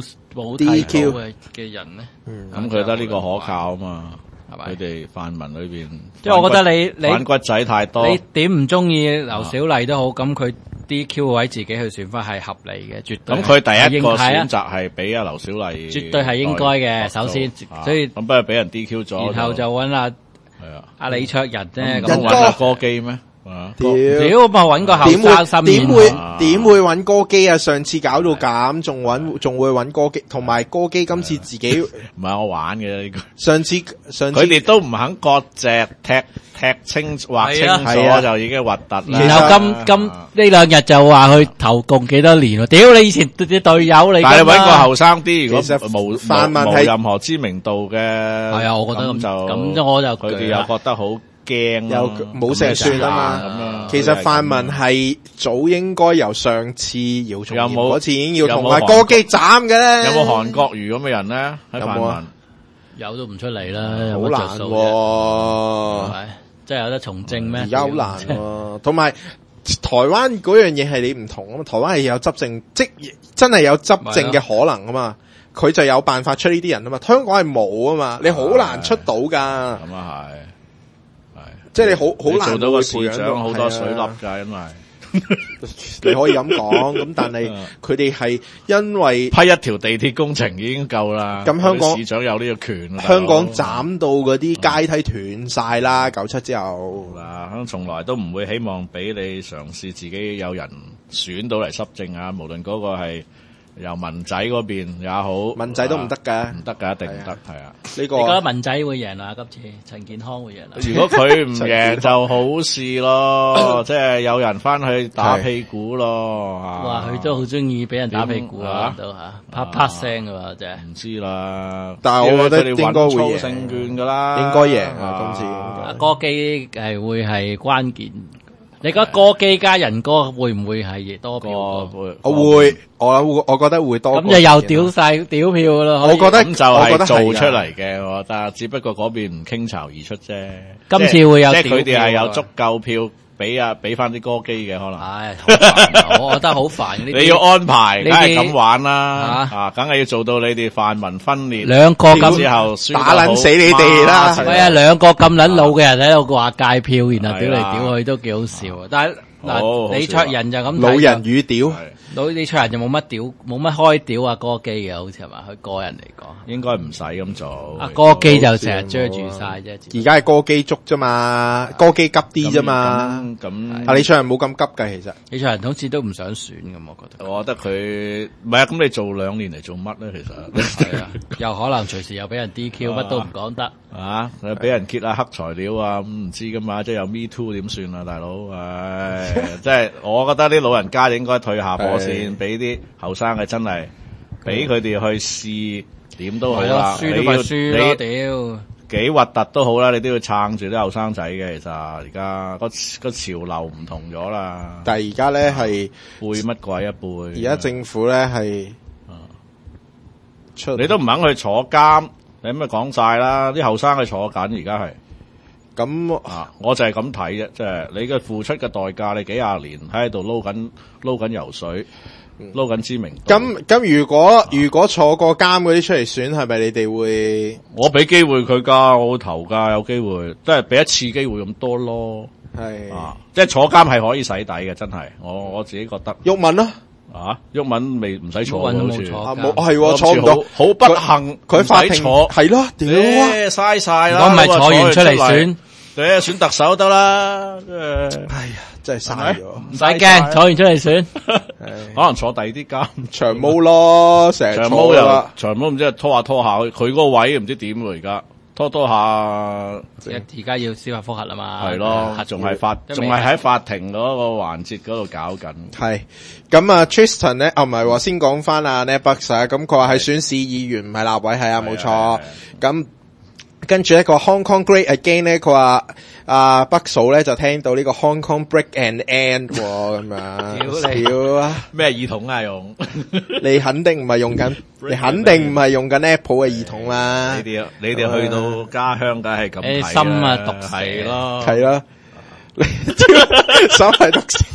DQ 嘅人咧？ 咁佢得呢個可靠啊嘛，係咪？佢哋泛民裏邊， 即係我覺得你反骨仔太多， 你點唔中意劉小麗都好，咁佢 DQ 位自己去選翻係合理嘅，絕對。 咁佢第一個選擇係俾阿劉小麗， 絕對係應該嘅。首先，所以咁不如俾人 DQ 咗， 然後就揾阿李卓人啫， 咁揾阿歌姬咩？ 屌咪揾個後生心面， 點會揾歌姬啊？上次搞到咁，仲會揾歌姬，同埋歌姬今次自己唔係我玩嘅呢個。 上次佢哋都唔肯割席踢清劃清楚就已經核突啦。 然後今呢兩日就話去投共幾多年喎？屌你以前啲隊友嚟， 但係揾個後生啲，如果冇任何知名度嘅， 係啊，我覺得咁我就佢哋又覺得好。驚又冇成算啊嘛，其實泛民係早應該由上次姚松炎嗰次已經要同阿歌姬斬嘅咧。 有冇韓國瑜咁嘅人咧？喺泛民有都唔出嚟啦， 好難喎， 即係有得從政咩？ 而家好難喎，同埋台灣嗰樣嘢係你唔同啊嘛，台灣係有執政，即真係有執政嘅可能啊嘛，佢就有辦法出呢啲人啊嘛，香港係冇啊嘛，你好難出到㗎。 咁啊係。 即係你好難做到個市長，好多水粒㗎，因為你可以咁講，咁但係佢哋係因為批一條地鐵工程已經夠啦。 咁香港市長有呢個權， 香港斬到嗰啲階梯斷晒啦，97之後嗱，從來都唔會希望俾你嘗試自己有人選到嚟執政啊，無論嗰個係。由文仔嗰邊也好， 文仔都唔得㗎， 唔得㗎，一定唔得，係啊。 呢個你覺得文仔會贏啊？今次陳健康會贏啊？ 如果佢唔贏就好事咯，即係有人翻去打屁股咯。 哇，佢都好中意俾人打屁股啊，都啪啪聲㗎喎，真係。唔知啦， 但係我覺得應該會贏勝券㗎啦， 應該贏啊！今次歌姬係會係關鍵。你覺得歌姬加人歌會唔會係多票？ 我覺得會多。 咁就又屌晒屌票咯。 我覺得咁就係做出嚟嘅，我覺得只不過嗰邊唔傾巢而出啫。 今次會有即係佢哋係有足夠票俾翻啲歌姬嘅可能。 唉，我覺得好煩。 你要安排，梗係咁玩啦。梗係要做到你哋泛民分裂。 兩個咁之後打撚死你哋啦。 係啊，兩個咁撚老嘅人喺度話戒票，然後屌嚟屌去都幾好笑啊！但係嗱，李卓人就咁老人與屌。 李卓人就冇乜屌，冇乜開屌啊歌姬嘅，好似係嘛？佢個人嚟講， 應該唔使咁做。 歌姬就成日遮住晒啫。 而家係歌姬捉啫嘛，歌姬急啲啫嘛。 咁李卓人冇咁急㗎，其實。 李卓人好似都唔想選咁， 我覺得佢唔係啊。咁你做2年嚟做乜咧？其實係啊， 又可能隨時又俾人 DQ，乜都唔講得啊！俾人揭下黑材料啊，咁唔知噶嘛？即係有 Me Too 點算啊，大佬？唉，即係我覺得啲老人家應該退下火先，俾啲後生嘅真係俾佢哋去試，點都好啦。 輸都咪輸咯，屌幾核突都好啦，你都要撐住啲後生仔嘅。其實而家個潮流唔同咗啦。 但係而家咧係背乜鬼啊背？ 而家政府咧係你都唔肯去坐監，你咁咪講晒啦。啲後生去坐緊，而家係咁我就係咁睇啫，即係你嘅付出嘅代價，你幾廿年喺度撈緊油水，撈緊知名度。 咁如果坐過監嗰啲出嚟選，係咪你哋會？ 我俾機會佢噶，我會投噶，有機會，即係俾一次機會咁多咯。 係即係坐監係可以洗底嘅，真係。我自己覺得。 毓民咯。 毓民未唔使坐，好似冇係坐唔到， 好不幸， 佢法庭坐係咯，屌嘥晒啦！ 我唔係坐完出嚟選， 選特首得啦。 哎呀，真係嘥咗， 唔使驚，坐完出嚟選， 可能坐第二啲監長毛咯，成日長毛又長毛唔知拖下，佢嗰個位唔知點喎而家。 拖下， 而家要司法覆核啦嘛， 係咯，仲係喺法庭嗰個環節嗰度搞緊。 係咁啊 ，Tristan 咧，唔係先講翻阿 Netbucks 啊，咁佢話係選市議員唔係立委，係啊，冇錯。咁跟住一個 Hong Kong Great Again 咧，佢話北嫂咧就聽到呢個 Hong Kong Break and End 咁樣，屌啊！ 咩耳筒啊用？ 你肯定唔係用緊，你肯定唔係用緊 Apple 嘅耳筒啦。 你哋去到家鄉梗係咁睇啦， 心啊毒死咯， 係咯，心係毒死。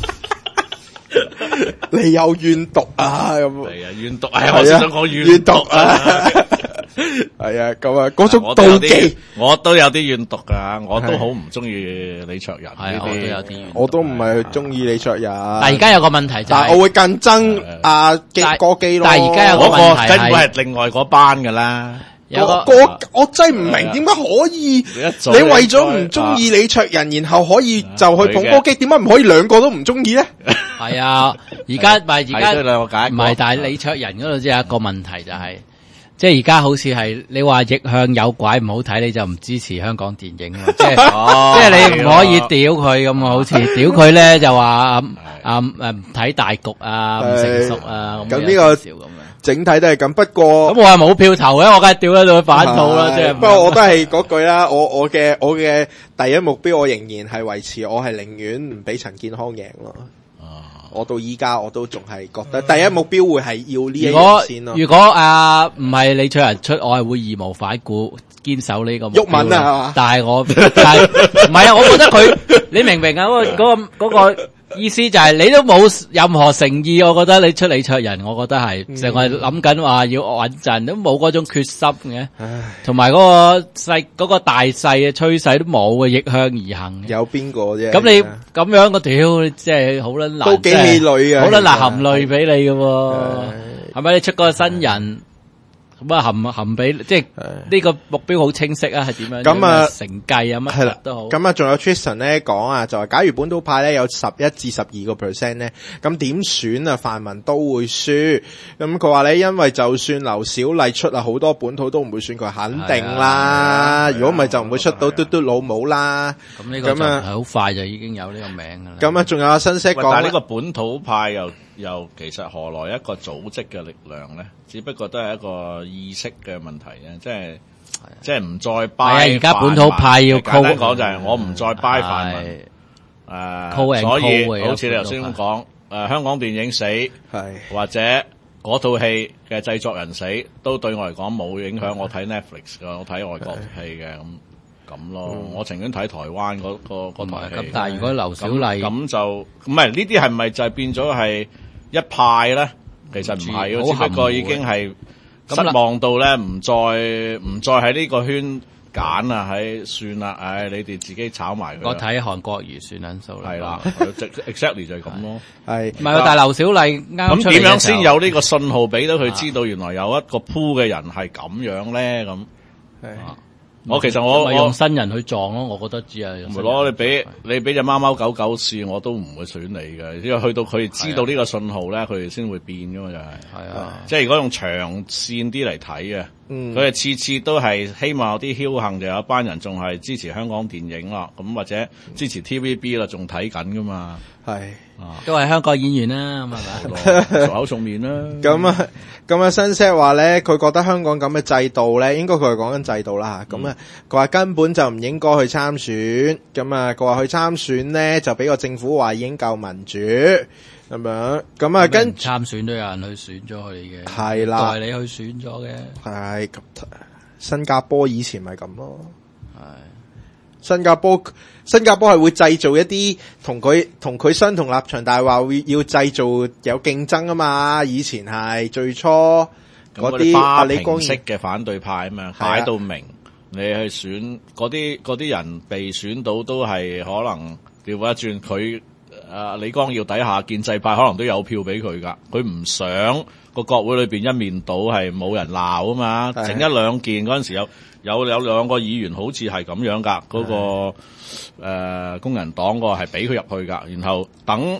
你有怨毒啊咁？ 係啊，怨毒係我想講怨毒啊。 係啊，咁啊，嗰種妒忌， 我都有啲怨毒噶，我都好唔中意李卓人。 係，我都有啲怨毒。 我都唔係中意李卓人。 但係而家有個問題就係， 但係我會更憎阿哥基咯。 但係而家有個問題係， 根本係另外嗰班噶啦。 我真係唔明點解可以，你為咗唔中意李卓人，然後可以就去捧歌姬，點解唔可以兩個都唔中意咧？ 係啊，而家唔係，但係李卓人嗰度只有一個問題就係。即係而家好似係你話逆向有鬼唔好睇，你就唔支持香港電影啊！即係你唔可以屌佢咁啊！好似屌佢咧就話唔睇大局啊，唔成熟啊咁呢個整體都係咁。不過咁我係冇票投嘅，我梗係屌喺度反套啦。即係不過我都係嗰句啦，我嘅第一目標我仍然係維持，我係寧願唔俾陳健康贏咯。我到依家我都仲係覺得第一目標會係要呢一樣先咯。 如果唔係李卓人出，我係會義無反顧堅守呢個目標。 毓民啊， 但係唔係啊？我覺得佢你明唔明啊？嗰個意思就係你都冇任何誠意，我覺得你出李卓人，我覺得係成日諗緊話要穩陣，都冇嗰種決心嘅，同埋嗰個大勢嘅趨勢都冇嘅，逆向而行。 有邊個啫？ 咁你咁樣個屌，即係好撚難， 都幾美女啊！ 好撚難含淚俾你嘅喎，係咪？你出個新人？咁啊含俾即係呢個目標好清晰啊，係點樣？咁啊承繼啊乜都好。 咁啊仲有 Tristan 咧講啊，就係假如本土派咧有11至12%咧，咁點選啊泛民都會輸。咁佢話咧，因為就算劉小麗出啊，好多本土都唔會選佢，肯定啦。如果唔係就唔會出到嘟嘟老母啦。 咁呢個就係好快就已經有呢個名噶啦。 咁啊仲有阿新息講， 但係呢個本土派又其實何來一個組織嘅力量咧？只不過都係一個意識嘅問題啫，即係唔再拜。 而家本土派要簡單講就係我唔再拜泛民，所以好似你頭先咁講，香港電影死，或者嗰套戲嘅製作人死，都對我嚟講冇影響。我睇 Netflix 㗎，我睇外國戲嘅咁咯。我情願睇台灣嗰台戲。 咁但係如果劉小麗咁就唔係呢啲係咪就係變咗係一派咧？其實唔係，只不過已經係失望到咧，唔再喺呢個圈揀啊，算啦，唉，你哋自己炒埋佢。 我睇韓國瑜算撚數啦。 係啦，exactly 就係咁咯。 係唔係？但係劉小麗啱出嚟嘅時候，咁點樣先有呢個信號俾到佢知道原來有一個 pool 嘅人係咁樣咧？咁其實我用新人去撞咯，我覺得只係唔係咯，你俾隻貓貓狗狗試，我都唔會選你嘅，因為去到佢哋知道呢個信號咧，佢哋先會變噶嘛，就係。係啊，即係如果用長線啲嚟睇嘅，佢哋次次都係希望有啲僥倖，就有一班人仲係支持香港電影啦，咁或者支持 TVB 啦，仲睇緊噶嘛。 係， 都係香港演員啦，咁係咪？熟口熟面啦。 咁啊，新 set 話咧，佢覺得香港咁嘅制度咧，應該佢係講緊制度啦吓。咁佢話根本就唔應該去參選。咁啊，佢話去參選咧，就俾個政府話已經夠民主咁樣。咁啊，跟參選都有人去選咗佢嘅， 係啦， 代你去選咗嘅。 係，新加坡以前咪咁咯。 係。 新加坡係會製造一啲同佢相同立場，但係話會要製造有競爭啊嘛。以前係最初嗰啲花瓶式嘅反對派啊嘛，擺到明你去選嗰啲人被選到都係可能調翻轉佢李光耀底下建制派可能都有票俾佢噶，佢唔想個國會裏邊一面倒係冇人鬧啊嘛，整一兩件嗰陣時有兩個議員好似係咁樣噶，嗰個工人黨個係俾佢入去噶，然後等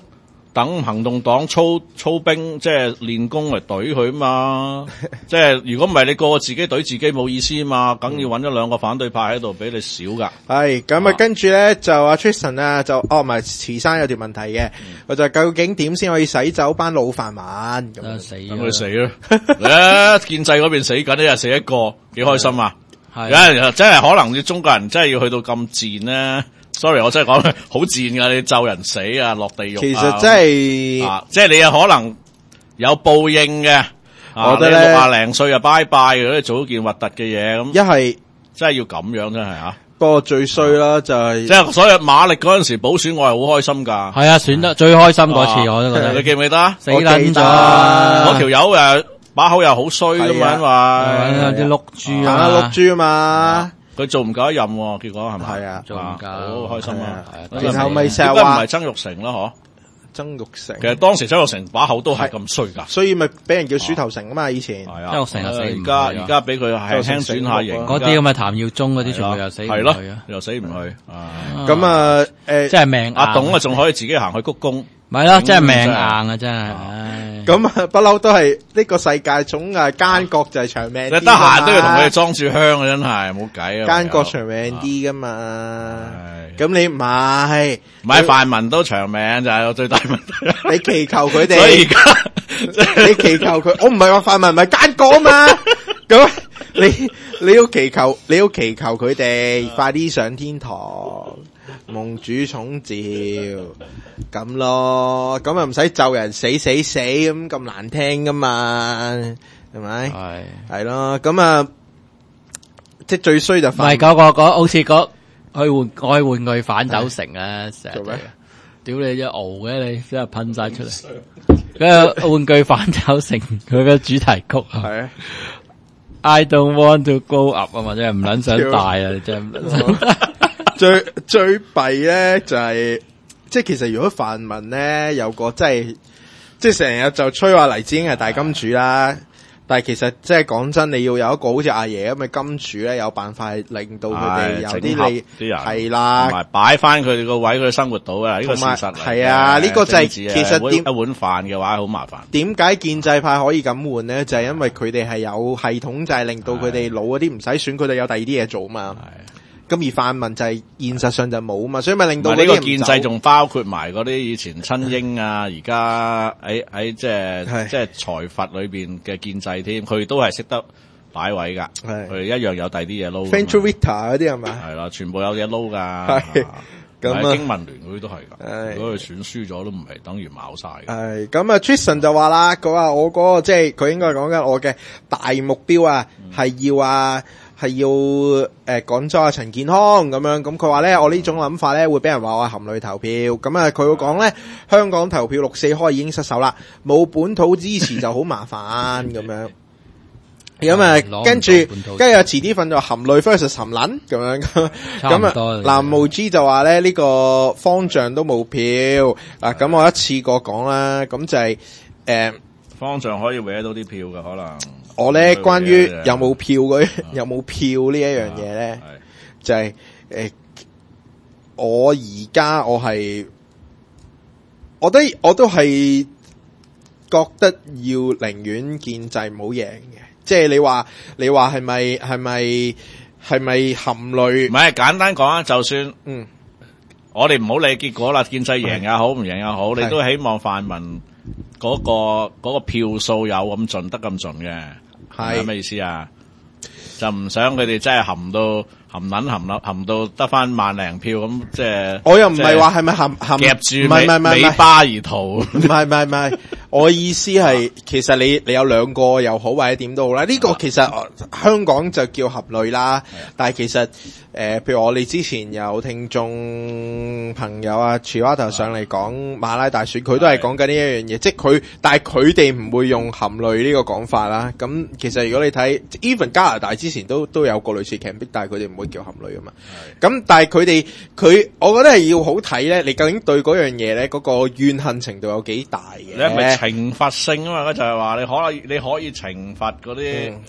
等行動黨操兵，即係練功嚟懟佢嘛。即係如果唔係你個個自己懟自己冇意思嘛，梗要揾一兩個反對派喺度俾你少噶。 係咁啊，跟住咧就阿 Tristan 啊，就唔係慈山有條問題嘅，佢就究竟點先可以洗走班老泛民咁死， 等佢死咯。建制嗰邊死緊，一日死一個，幾開心啊！有人真係可能要中國人真係要去到咁賤咧。Sorry， 我真係講好賤噶，你咒人死啊，落地獄啊。 其實真係， 即係你有可能有報應嘅。我覺得咧，60零歲就拜拜，如果你做一件核突嘅嘢咁， 一係真係要咁樣真係啊。 不過最衰啦，就係即係所以馬力嗰陣時補選，我係好開心噶。 係啊，選得最開心嗰次，我都覺得。 你記唔記得？ 死撚咗， 嗰條友把口又好衰咁樣話， 啲碌豬啊， 碌豬啊嘛。 佢做唔夠一任，結果係咪？ 係啊， 做唔夠， 好開心啊！ 然後咪成日話唔係曾鈺成咯，嗬？ 曾鈺成其實當時曾鈺成把口都係咁衰噶， 所以咪俾人叫鼠頭成啊嘛，以前。 係啊， 曾鈺成又死， 而家俾佢輕輕轉下型。 嗰啲咁嘅譚耀宗嗰啲全部又死唔去，係咯， 又死唔去。 咁啊， 即係命。 阿董啊，仲可以自己行去鞠躬。 咪咯，真係命硬啊，真係。 咁啊，不嬲都係呢個世界總係奸角就係長命。你得閒都要同佢哋裝住香啊，真係冇計啊。 奸角長命啲噶嘛。咁你唔係泛民都長命就係我最大問題。 你祈求佢哋。 所以而家你祈求佢，我唔係話泛民唔係奸角啊嘛。咁你要祈求佢哋快啲上天堂。夢主寵召咁咯，咁啊唔使咒人死咁難聽噶嘛，係咪？係咯，咁啊，即係最衰就唔係嗰好似嗰去愛玩具反斗城啊，成日屌你一敖嘅你，真係噴晒出嚟。嗰個玩具反斗城佢個主題曲係 I don't want to grow up 啊嘛，真係唔撚想大啊，真係。 最弊咧就係，即係其實如果泛民咧有個即係成日就吹話黎智英係大金主啦，但係其實即係講真，你要有一個好似阿爺咁嘅金主咧，有辦法令到佢哋有啲利係啦， 同埋擺翻佢哋個位，佢哋生活到啊，呢個事實係啊，呢個就係其實一碗飯嘅話好麻煩。 點解建制派可以咁換咧？就係因為佢哋係有系統，就係令到佢哋老嗰啲唔使選，佢哋有第二啲嘢做嘛。咁而泛民就係現實上就冇嘛，所以咪令到呢個建制仲包括埋嗰啲以前親英啊，而家喺即係財閥裏邊嘅建制添，佢都係識得擺位噶，佢哋一樣有第二啲嘢撈。 Twitter 嗰啲係咪？ 係啦，全部有嘢撈噶。咁經民聯嗰啲都係噶，如果佢選輸咗都唔係等於冇晒。 係咁啊 Tristan 就話啦，佢話我嗰個即係佢應該係講緊我嘅大目標啊，係要趕走阿陳健康咁樣，咁佢話咧，我呢種諗法咧會俾人話我含淚投票，咁啊佢會講咧，香港投票6-4開已經失手啦，冇本土支持就好麻煩咁樣，咁啊跟住又遲啲瞓咗含淚 versus 含撚咁樣，咁啊藍毛 G 就話咧呢個方丈都冇票啊，咁我一次過講啦，咁就係方丈可以搲到啲票嘅可能。 我咧關於有冇票有冇票呢一樣嘢咧，就係我而家我都係覺得要寧願建制唔好贏嘅，即係你話係咪含淚？ 唔係簡單講啊，就算我哋唔好理結果啦，建制贏也好唔贏也好，你都希望泛民嗰個票數有咁盡得咁盡嘅。係咩意思啊？就唔想佢哋真係含到得翻萬零票咁，即係我又唔係話係咪含夾住尾巴而逃？唔係，我意思係其實你有兩個又好或者點都好啦。呢個其實香港就叫含淚啦，但係其實譬如我哋之前有聽眾朋友啊 Chiwato 上嚟講馬拉大選，佢都係講緊呢一樣嘢，即係佢，但係佢哋唔會用含淚呢個講法啦。咁其實如果你睇 even 加拿大之前都有個類似 campaign，但係佢哋唔會叫含淚啊嘛。咁但係佢我覺得係要好睇咧，你究竟對嗰樣嘢咧嗰個怨恨程度有幾大嘅？ 你係咪懲罰性啊嘛？就係話你可以懲罰嗰啲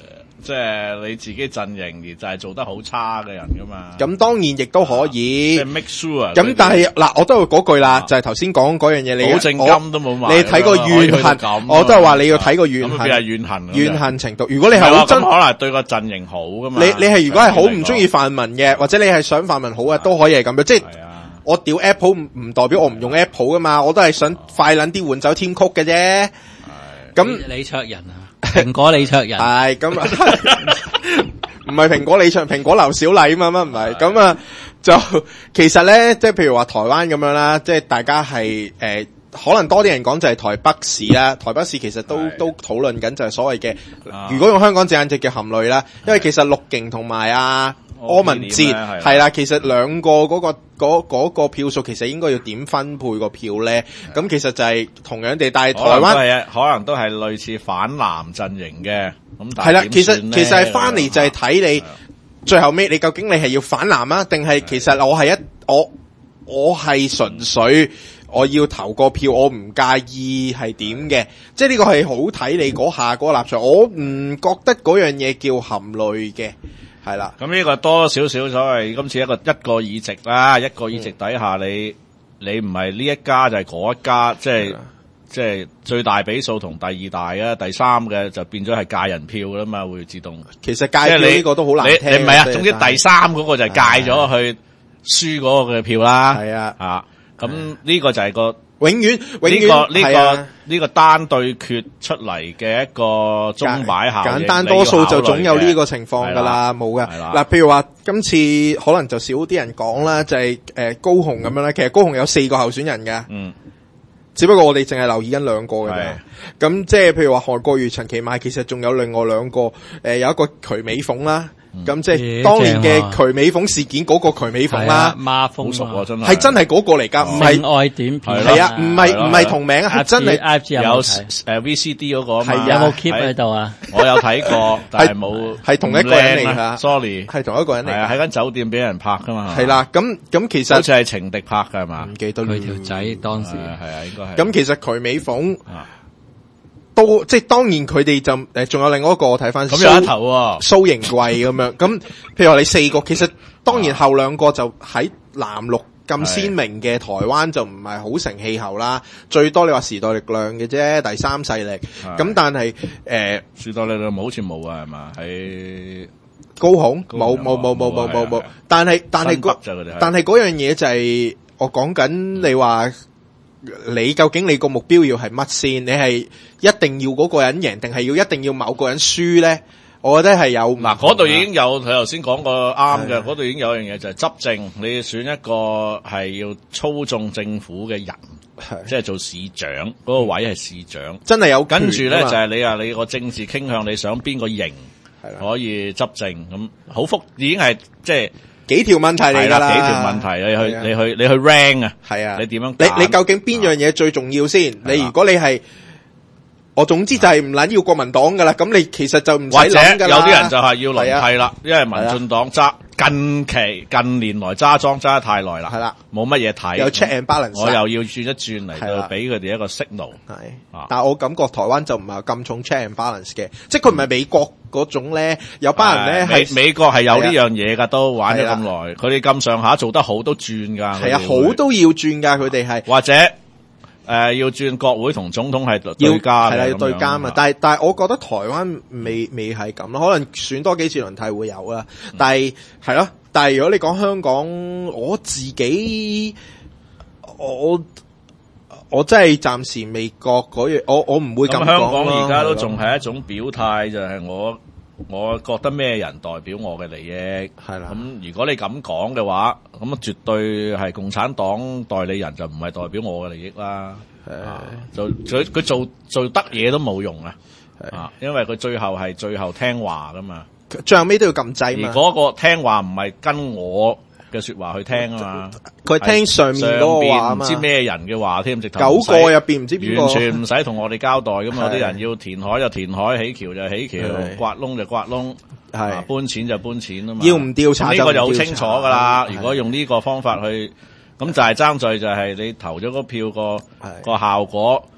即係你自己陣營而就係做得好差嘅人噶嘛。 咁當然亦都可以。 即係 make sure。 咁但係嗱，我都係嗰句啦，就係頭先講嗰樣嘢，你保證金都冇買。 你睇個怨恨，我都係話你要睇個怨恨。 係怨恨。 怨恨程度，如果你係好真， 可能對個陣營好噶嘛。 你係如果係好唔中意泛民嘅，或者你係想泛民好嘅，都可以係咁樣。即係我屌 Apple 唔代表我唔用 Apple 噶嘛，我都係想快撚啲換走 Tim Cook 嘅啫。咁李卓人啊，蘋果李卓人係咁啊，唔係蘋果李卓，蘋果劉小麗嘛乜唔係咁啊？就其實咧，即係譬如話台灣咁樣啦，即係大家係可能多啲人講就係台北市啦，台北市其實都討論緊就係所謂嘅，如果用香港字眼就叫含淚啦，因為其實陸勁同埋柯文哲係啦，其實兩個嗰個票數其實應該要點分配個票咧？咁其實就係同樣地，但係台灣可能都係類似反藍陣營嘅，咁係啦，其實係翻嚟就係睇你最後尾你究竟你係要反藍啊，定係其實我係純粹我要投個票，我唔介意係點嘅，即係呢個係好睇你嗰下嗰個立場，我唔覺得嗰樣嘢叫含淚嘅。係啦， 咁呢個多少少所謂今次一個議席啦，一個議席底下你唔係呢一家就係嗰一家，即係最大比數同第二大啊，第三嘅就變咗係界人票啦嘛，會自動。其實界票呢個都好難聽。 你唔係啊，總之第三嗰個就係界咗去輸嗰個嘅票啦。 係啊， 咁呢個就係個。 永遠呢個單對決出嚟嘅一個鐘擺效應， 簡單多數就總有呢個情況噶啦，冇噶。嗱，譬如話今次可能就少啲人講啦，就係高雄咁樣啦。其實高雄有4個候選人嘅，只不過我哋淨係留意緊2個嘅啫。咁即係譬如話韓國瑜、陳其邁，其實仲有另外2個，有一個渠美鳳啦。咁即係當年嘅渠美鳳事件嗰個渠美鳳啦， 孖鳳好熟啊，真係係真係嗰個嚟噶，唔係愛點片係啊，唔係同名啊，係真係有VCD 嗰個啊嘛， 有冇 keep 喺度啊？ 我有睇過，但係冇， 係同一個人嚟噶 ，sorry， 係同一個人嚟， 喺間酒店俾人拍噶嘛， 係啦，咁其實好似係情敵拍噶係嘛， 唔記得佢條仔當時係啊，應該係。 咁其實渠美鳳。都即係當然佢哋就仲有另外一個我睇翻咁有一頭蘇盈貴咁樣咁，譬如話你4個，其實當然後2個就喺藍綠咁鮮明嘅台灣就唔係好成氣候啦，最多你話時代力量嘅啫，第三勢力咁，但係時代力量好似冇啊係嘛，喺高雄冇，但係嗰樣嘢就係我講緊你話。你究竟你個目標要係乜先？你係一定要嗰個人贏，定係一定要某個人輸咧？我覺得係有嗱，嗰度已經有佢頭先講過啱嘅，嗰度已經有一樣嘢就係執政，你選一個係要操縱政府嘅人，即係做市長嗰個位係市長， 真係有。 跟住咧就係你個政治傾向，你想邊個型可以執政咁，好複已經係即係。 幾條問題嚟㗎啦， 幾條問題你去 rank 啊， 係啊， 你點樣？ 你究竟邊樣嘢最重要先？你如果你係，我總之就係唔撚要國民黨㗎啦，咁你其實就唔使諗㗎啦。 有啲人就係要輪替啦，因為民進黨近年來揸莊揸得太耐啦，係啦，冇乜嘢睇， 有 check and balance， 我又要轉一轉嚟到俾佢哋一個 signal。 係，但係我感覺台灣就唔係咁重 check and balance 嘅，即係佢唔係美國嗰種咧，有班人咧係美國係有呢樣嘢㗎，都玩咗咁耐，佢哋咁上下做得好都轉㗎。 係啊，好都要轉㗎，佢哋係或者。要轉國會同總統係對家嘅， 係啦，要對家嘛。但係我覺得台灣未係咁咯，可能選多幾次輪替會有啦。但係係咯，但係如果你講香港，我自己我真係暫時未覺嗰樣，我唔會咁講。 香港而家都仲係一種表態，就係我覺得咩人代表我嘅利益係啦。咁如果你咁講嘅話，咁絕對係共產黨代理人就唔係代表我嘅利益啦。佢做得嘢都冇用啊，因為佢最後聽話噶嘛， 最後尾都要撳掣嘛。 而嗰個聽話唔係跟我嘅說話去聽啊嘛， 佢聽上面嗰個話啊嘛， 唔知咩人嘅話添，直頭 9個入邊唔知邊個， 完全唔使同我哋交代噶嘛。有啲人要填海就填海，起橋就起橋，刮窿就刮窿，係搬錢就搬錢啊嘛。 要唔調查呢個就好清楚噶啦。如果用呢個方法去，咁就係爭在就係你投咗嗰票個效果，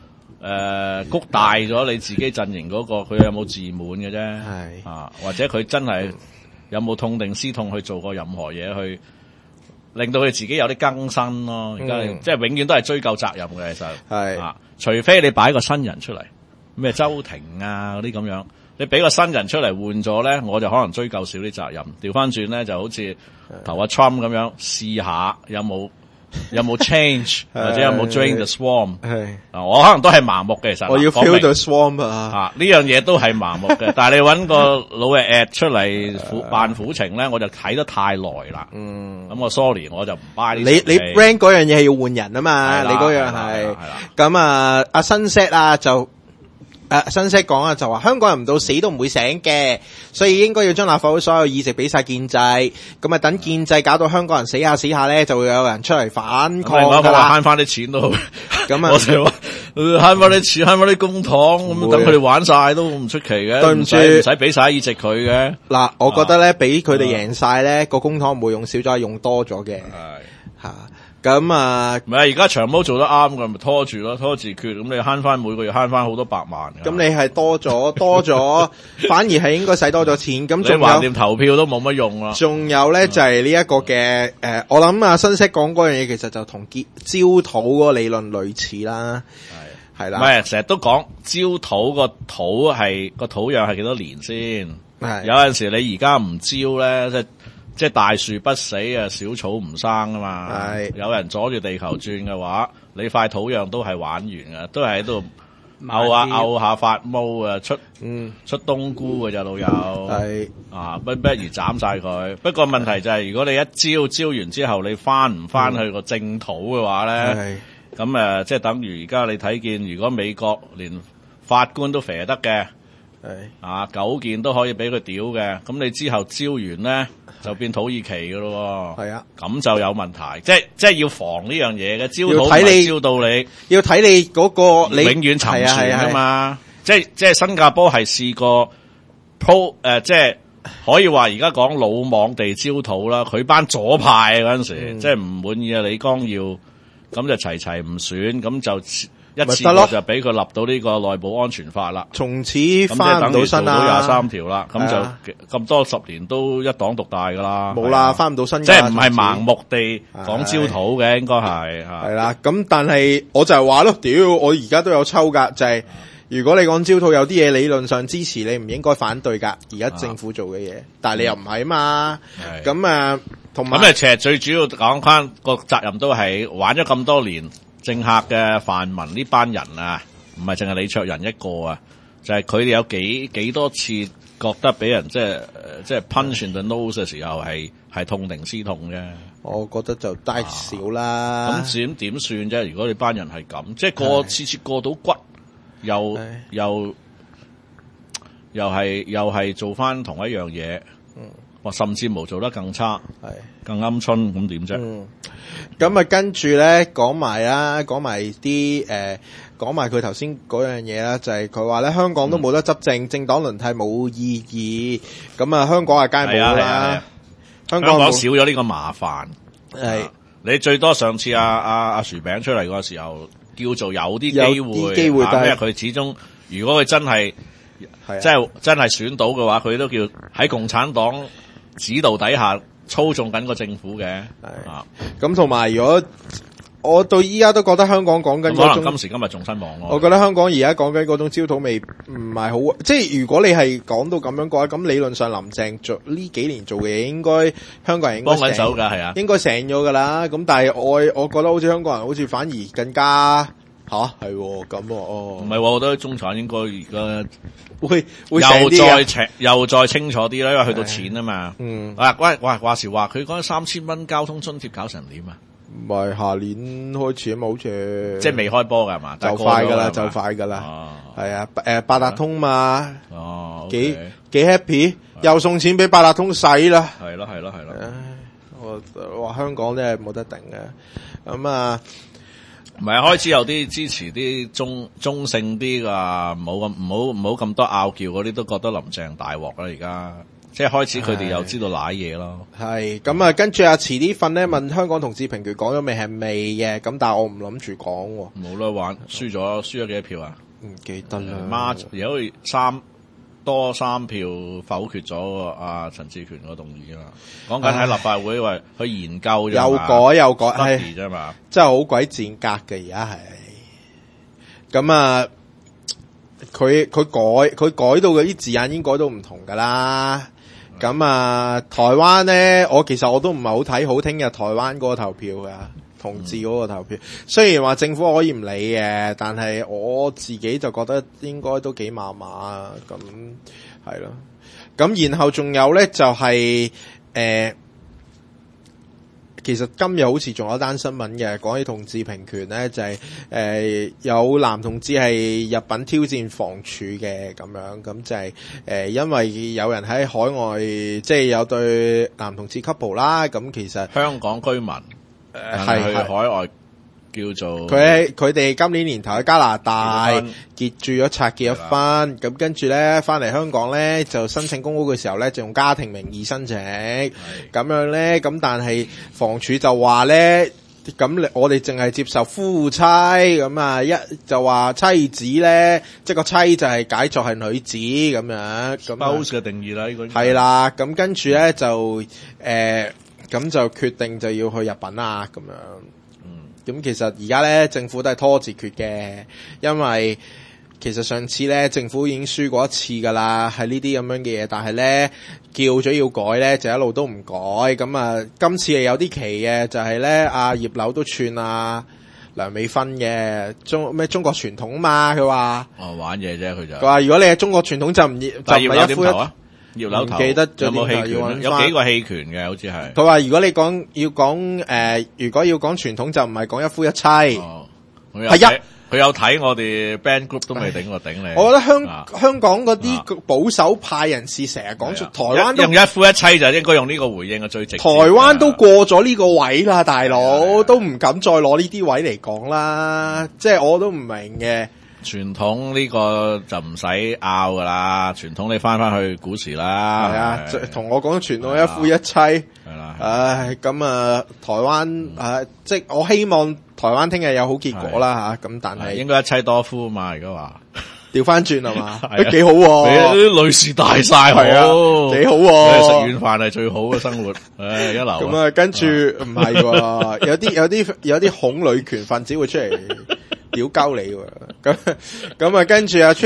谷大咗你自己陣營嗰個，佢有冇自滿嘅啫？係啊，或者佢真係有冇痛定思痛去做過任何嘢去令到佢自己有啲更新咯？而家即係永遠都係追究責任嘅，其實係啊，除非你擺個新人出嚟，咩周庭啊嗰啲咁樣，你俾個新人出嚟換咗咧，我就可能追究少啲責任。調翻轉咧，就好似投阿 Trump 咁樣，試下有冇 change 或者有冇 drain the swamp？ 我可能都係盲目嘅，其實我要 fill the swamp 啊！ 呢樣嘢都係盲目嘅，但係你搵個老嘅 at 出嚟扮苦情咧，我就睇得太耐啦。咁我 sorry， 我就唔 buy 呢。 你 brand 嗰樣嘢係要換人啊嘛，你嗰樣係咁啊，阿新 set 啊就。新息講啊，就話香港人唔到死都唔會醒嘅，所以應該要將立法會所有議席俾晒建制，咁啊等建制搞到香港人死下咧，就會有人出嚟反抗噶啦。 慳翻啲錢都咁啊， 我就話慳翻啲錢，慳翻啲公帑，咁等佢哋玩晒都唔出奇嘅。對唔住，唔使俾晒議席佢嘅。 嗱，我覺得咧，俾佢哋贏晒咧，個公帑唔會用少咗，係用多咗嘅。係吓。咁啊， 唔係而家長毛做得啱㗎，咪拖住咯，拖字訣，咁你慳翻每個月慳翻好多百萬。 咁你係多咗，反而係應該使多咗錢。咁仲有橫掂投票都冇乜用啦。 仲有咧就係呢一個嘅我諗啊，新息講嗰樣嘢其實就同焦土嗰個理論類似啦。係啦， 唔係成日都講焦土個土係個土壤係幾多年先？有陣時你而家唔焦咧，即係大樹不死啊，小草唔生啊嘛。有人阻住地球轉嘅話，你塊土壤都係玩完嘅，都係喺度漚下發毛啊，出冬菇嘅咋老友。不如斬晒佢。不過問題就係，如果你一焦完之後，你翻唔翻去個正土嘅話咧，咁即係等於而家你睇見，如果美國連法官都肥得嘅，9件都可以俾佢屌嘅，咁你之後焦完咧，就變土耳其噶咯。係啊，咁就有問題，即係要防呢樣嘢嘅。焦土唔係焦到你， 要睇你嗰個你永遠沉船噶嘛。即係新加坡係試過即係可以話而家講魯莽地焦土啦。佢班左派嗰陣時，即係唔滿意啊李光耀，咁就齊唔選，咁就。一次過就俾佢立到呢個內部安全法啦， 從此翻唔到身啦， 做到23條啦，咁就咁多10年都一黨獨大噶啦， 冇啦，翻唔到身， 即係唔係盲目地講焦土嘅，應該係啦。咁但係我就係話咯，屌我而家都有抽噶，就係如果你講焦土有啲嘢理論上支持，你唔應該反對噶。而家政府做嘅嘢，但係你又唔係啊嘛，咁同埋咁其實最主要講翻個責任都係玩咗咁多年。政客嘅泛民呢班人啊，唔係淨係李卓人一個啊，就係佢哋有幾多次覺得俾人即係 punch in the nose 嘅時候係痛定思痛啫。我覺得就低少啦。 咁點算啫？如果你班人係咁，即係次次過到骨，又係做翻同一樣嘢，甚至無做得更差，更鵪鶉，咁點啫？ 咁啊，跟住咧講埋佢頭先嗰樣嘢啦，就係佢話咧香港都冇得執政，政黨輪替冇意義。咁啊，香港係梗係冇啦。香港少咗呢個麻煩。你最多上次阿薯餅出嚟嗰個時候，叫做有啲機會，因為佢始終如果佢真係真係選到嘅話，佢都叫喺共產黨指導底下操縱緊個政府嘅。 咁同埋如果我到依家都覺得香港講緊可能今時今日仲失望咯。 我覺得香港而家講緊嗰種焦土味唔係好，即係如果你係講到咁樣嘅話，咁理論上林鄭做呢幾年做嘅嘢，應該香港人應該幫緊手噶，係啊， 應該醒咗噶啦。咁但係我覺得好似香港人好似反而更加係咁唔係，我覺得中產應該而家會又再清楚啲啦，因為去到錢啊嘛。話時話佢講3000蚊交通津貼搞成點啊？ 唔係下年開始啊嘛，好似即係未開波噶係嘛？ 就快噶啦，係啊，八達通嘛，幾 happy， 又送錢俾八達通使啦， 係咯。 我話香港真係冇得頂嘅，咁啊， 唔係開始有啲支持啲中性啲噶，唔好咁多拗撬嗰啲都覺得林鄭大鑊啦而家。 即係開始佢哋又知道瀨嘢咯。 係咁啊，跟住遲啲瞓咧問香港同志平權講咗未？係未嘅，咁但係我唔諗住講。 冇啦，玩輸咗幾多票啊？ 唔記得啦。 而家好似多3票否決咗阿陳志權個動議啊嘛。講緊喺立法會話去研究啫嘛， 又改係啫嘛， 真係好鬼賤格嘅而家係。咁啊，佢改到嗰啲字眼已經改到唔同噶啦。咁啊，台灣咧，其實我都唔係好睇好聽日台灣嗰個投票噶。同志嗰個投票，雖然話政府可以唔理嘅，但係我自己就覺得應該都幾麻麻咁，係咯。咁然後仲有咧就係其實今日好似仲有一單新聞嘅，講起同志平權咧，就係有男同志係入稟挑戰房署嘅咁樣，咁就係因為有人喺海外，即係有對男同志 couple 啦，咁其實香港居民。係去海外叫做佢哋今年年頭喺加拿大結咗咗婚，咁跟住咧翻嚟香港咧就申請公屋嘅時候咧就用家庭名義申請，咁樣咧咁但係房署就話咧咁我哋淨係接受夫妻，咁啊就話妻子咧即係個妻就係解作係女子咁樣，咁 spouse 嘅定義啦，呢個係啦，咁跟住咧就咁就決定就要去入稟啦，咁樣。咁其實而家咧政府都係拖字訣嘅，因為其實上次咧政府已經輸過一次噶啦，係呢啲咁樣嘅嘢，但係咧叫咗要改咧就一路都唔改，咁啊今次係有啲奇嘅，就係咧阿葉劉都串梁美芬嘅中國傳統嘛，佢話玩嘢啫，佢話如果你係中國傳統就唔係一夫一妻。 葉劉頭記得有冇棄權？有幾個棄權嘅，好似係。 佢話如果你要講如果要講傳統就唔係講一夫一妻。係佢有睇我哋 band group 都未頂過頂你。 我覺得香港嗰啲保守派人士成日講出台灣用一夫一妻就應該用呢個回應嘅最直接。 台灣都過咗呢個位啦，大佬都唔敢再攞呢啲位嚟講啦。即係我都唔明嘅。 傳統呢個就唔使拗噶啦，傳統你翻去古時啦。 係啊，同我講傳統一夫一妻。係啦。唉，咁啊，台灣即係我希望台灣聽日有好結果啦吓。咁但係應該一妻多夫嘛，而家話調翻轉係嘛，都幾好。 啲女士大晒， 係啊，幾好。 食軟飯係最好嘅生活，一流。 咁啊，跟住唔係喎，有啲恐女權分子會出嚟。屌鳩你喎，咁啊，跟住阿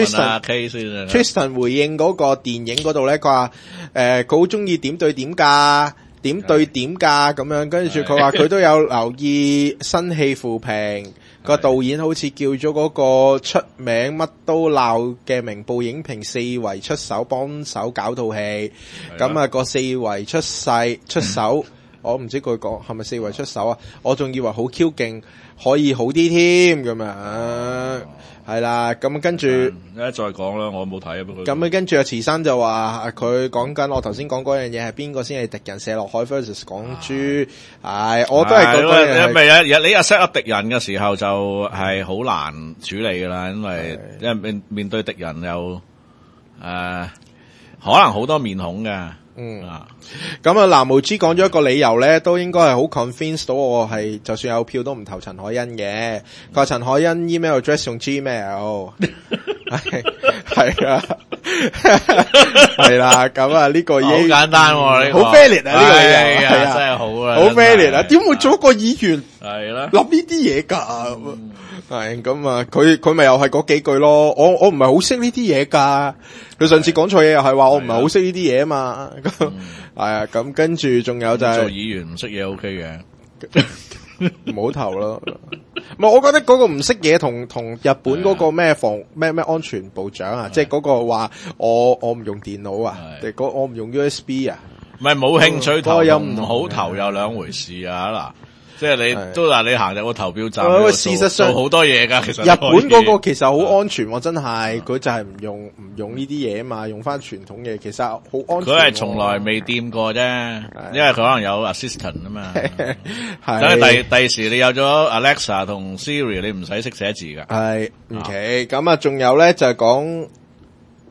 Tristan 回應嗰個電影嗰度咧，佢話佢好中意點對點㗎，點對點㗎咁樣，跟住佢話佢都有留意新戲負評，個導演好似叫咗嗰個出名乜都鬧嘅明報影評四圍出手幫手搞套戲，咁啊個四圍出手，我唔知佢講係咪四圍出手啊，我仲以為好 Q 勁。可以好啲添咁樣，係啦。咁跟住， 再講啦，我冇睇啊。 咁啊，跟住阿慈生就話佢講緊我頭先講嗰樣嘢係邊個先係敵人射落海 versus 港豬，我都係覺得咪啊！你 set 敵人嘅時候就係好難處理噶啦，因為面對敵人又可能好多面孔嘅。 咁啊，藍毛之講咗一個理由咧，都應該係好 convince 到我係，就算有票都唔投陳凱欣嘅。佢話陳凱欣 email address 用 Gmail， 係啊，係啦。咁啊，呢個已經好簡單，呢個好 valid 啊，呢個理由係啊， 真係好啊， 好 valid 啊。點會做一個議員係啦， 諗呢啲嘢噶？係咁啊，佢咪又係嗰幾句咯。我唔係好識呢啲嘢噶。佢上次講錯嘢又係話我唔係好識呢啲嘢啊嘛。係啊，咁跟住仲有就係做議員唔識嘢 OK 嘅， 唔好投咯。唔係，我覺得嗰個唔識嘢同日本嗰個咩咩安全部長啊，即係嗰個話我唔用電腦啊，我唔用 USB 啊， 唔係冇興趣投又唔好投又兩回事啊嗱。即係你都話你行入個投票站， 事實上做好多嘢噶。其實日本嗰個其實好安全，真係佢就係唔用呢啲嘢啊嘛，用翻傳統嘢，其實好安全。 佢係從來未掂過啫，因為佢可能有 assistant 啊嘛。等第時你有咗 Alexa 同 Siri， 你唔使識寫字噶。 係，OK。咁啊，仲有咧就係講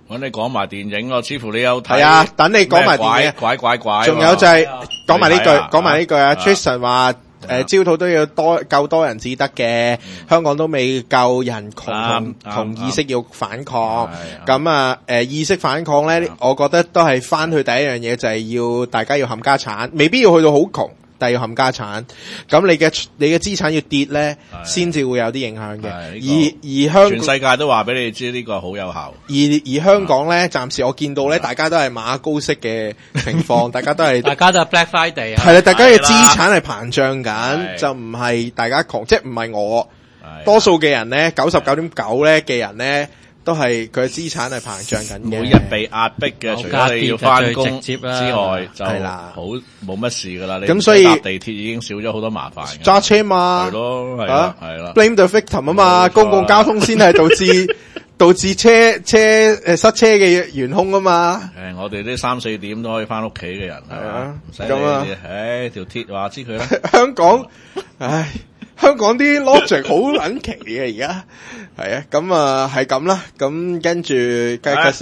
咁你講埋電影咯，似乎你有睇。 係啊，等你講埋電影。 拐。 仲有就係講埋呢句啊 ，Tristan 話焦土都要夠多人至得嘅，香港都未夠人窮同意識要反抗。咁意識反抗咧，我覺得都係翻去第一樣嘢就係要大家要冚家產，未必要去到好窮。但係要冚家產，咁你嘅資產要跌咧，先至會有啲影響嘅。而香港全世界都話俾你知呢個好有效。 而香港咧，暫時我見到咧，大家都係馬高息嘅情況，大家都係 Black Friday 係啦，大家嘅資產係膨脹緊，就唔係大家窮，即係唔係我多數嘅人咧，99.9%咧嘅人咧。都係佢嘅資產係膨脹緊嘅， 每日被壓迫嘅，除咗你要翻工之外，就係啦，好冇乜事噶啦。咁所以搭地鐵已經少咗好多麻煩。 揸車嘛， 係咯，係啦 ，blame the victim 啊嘛，公共交通先係導致塞車嘅元兇啊嘛。 我哋啲3-4點都可以翻屋企嘅人係啊， 咁啊， 條鐵話知佢啦。 香港，香港啲 logic 好撚奇嘅而家，係啊，咁啊係咁啦，咁跟住繼續。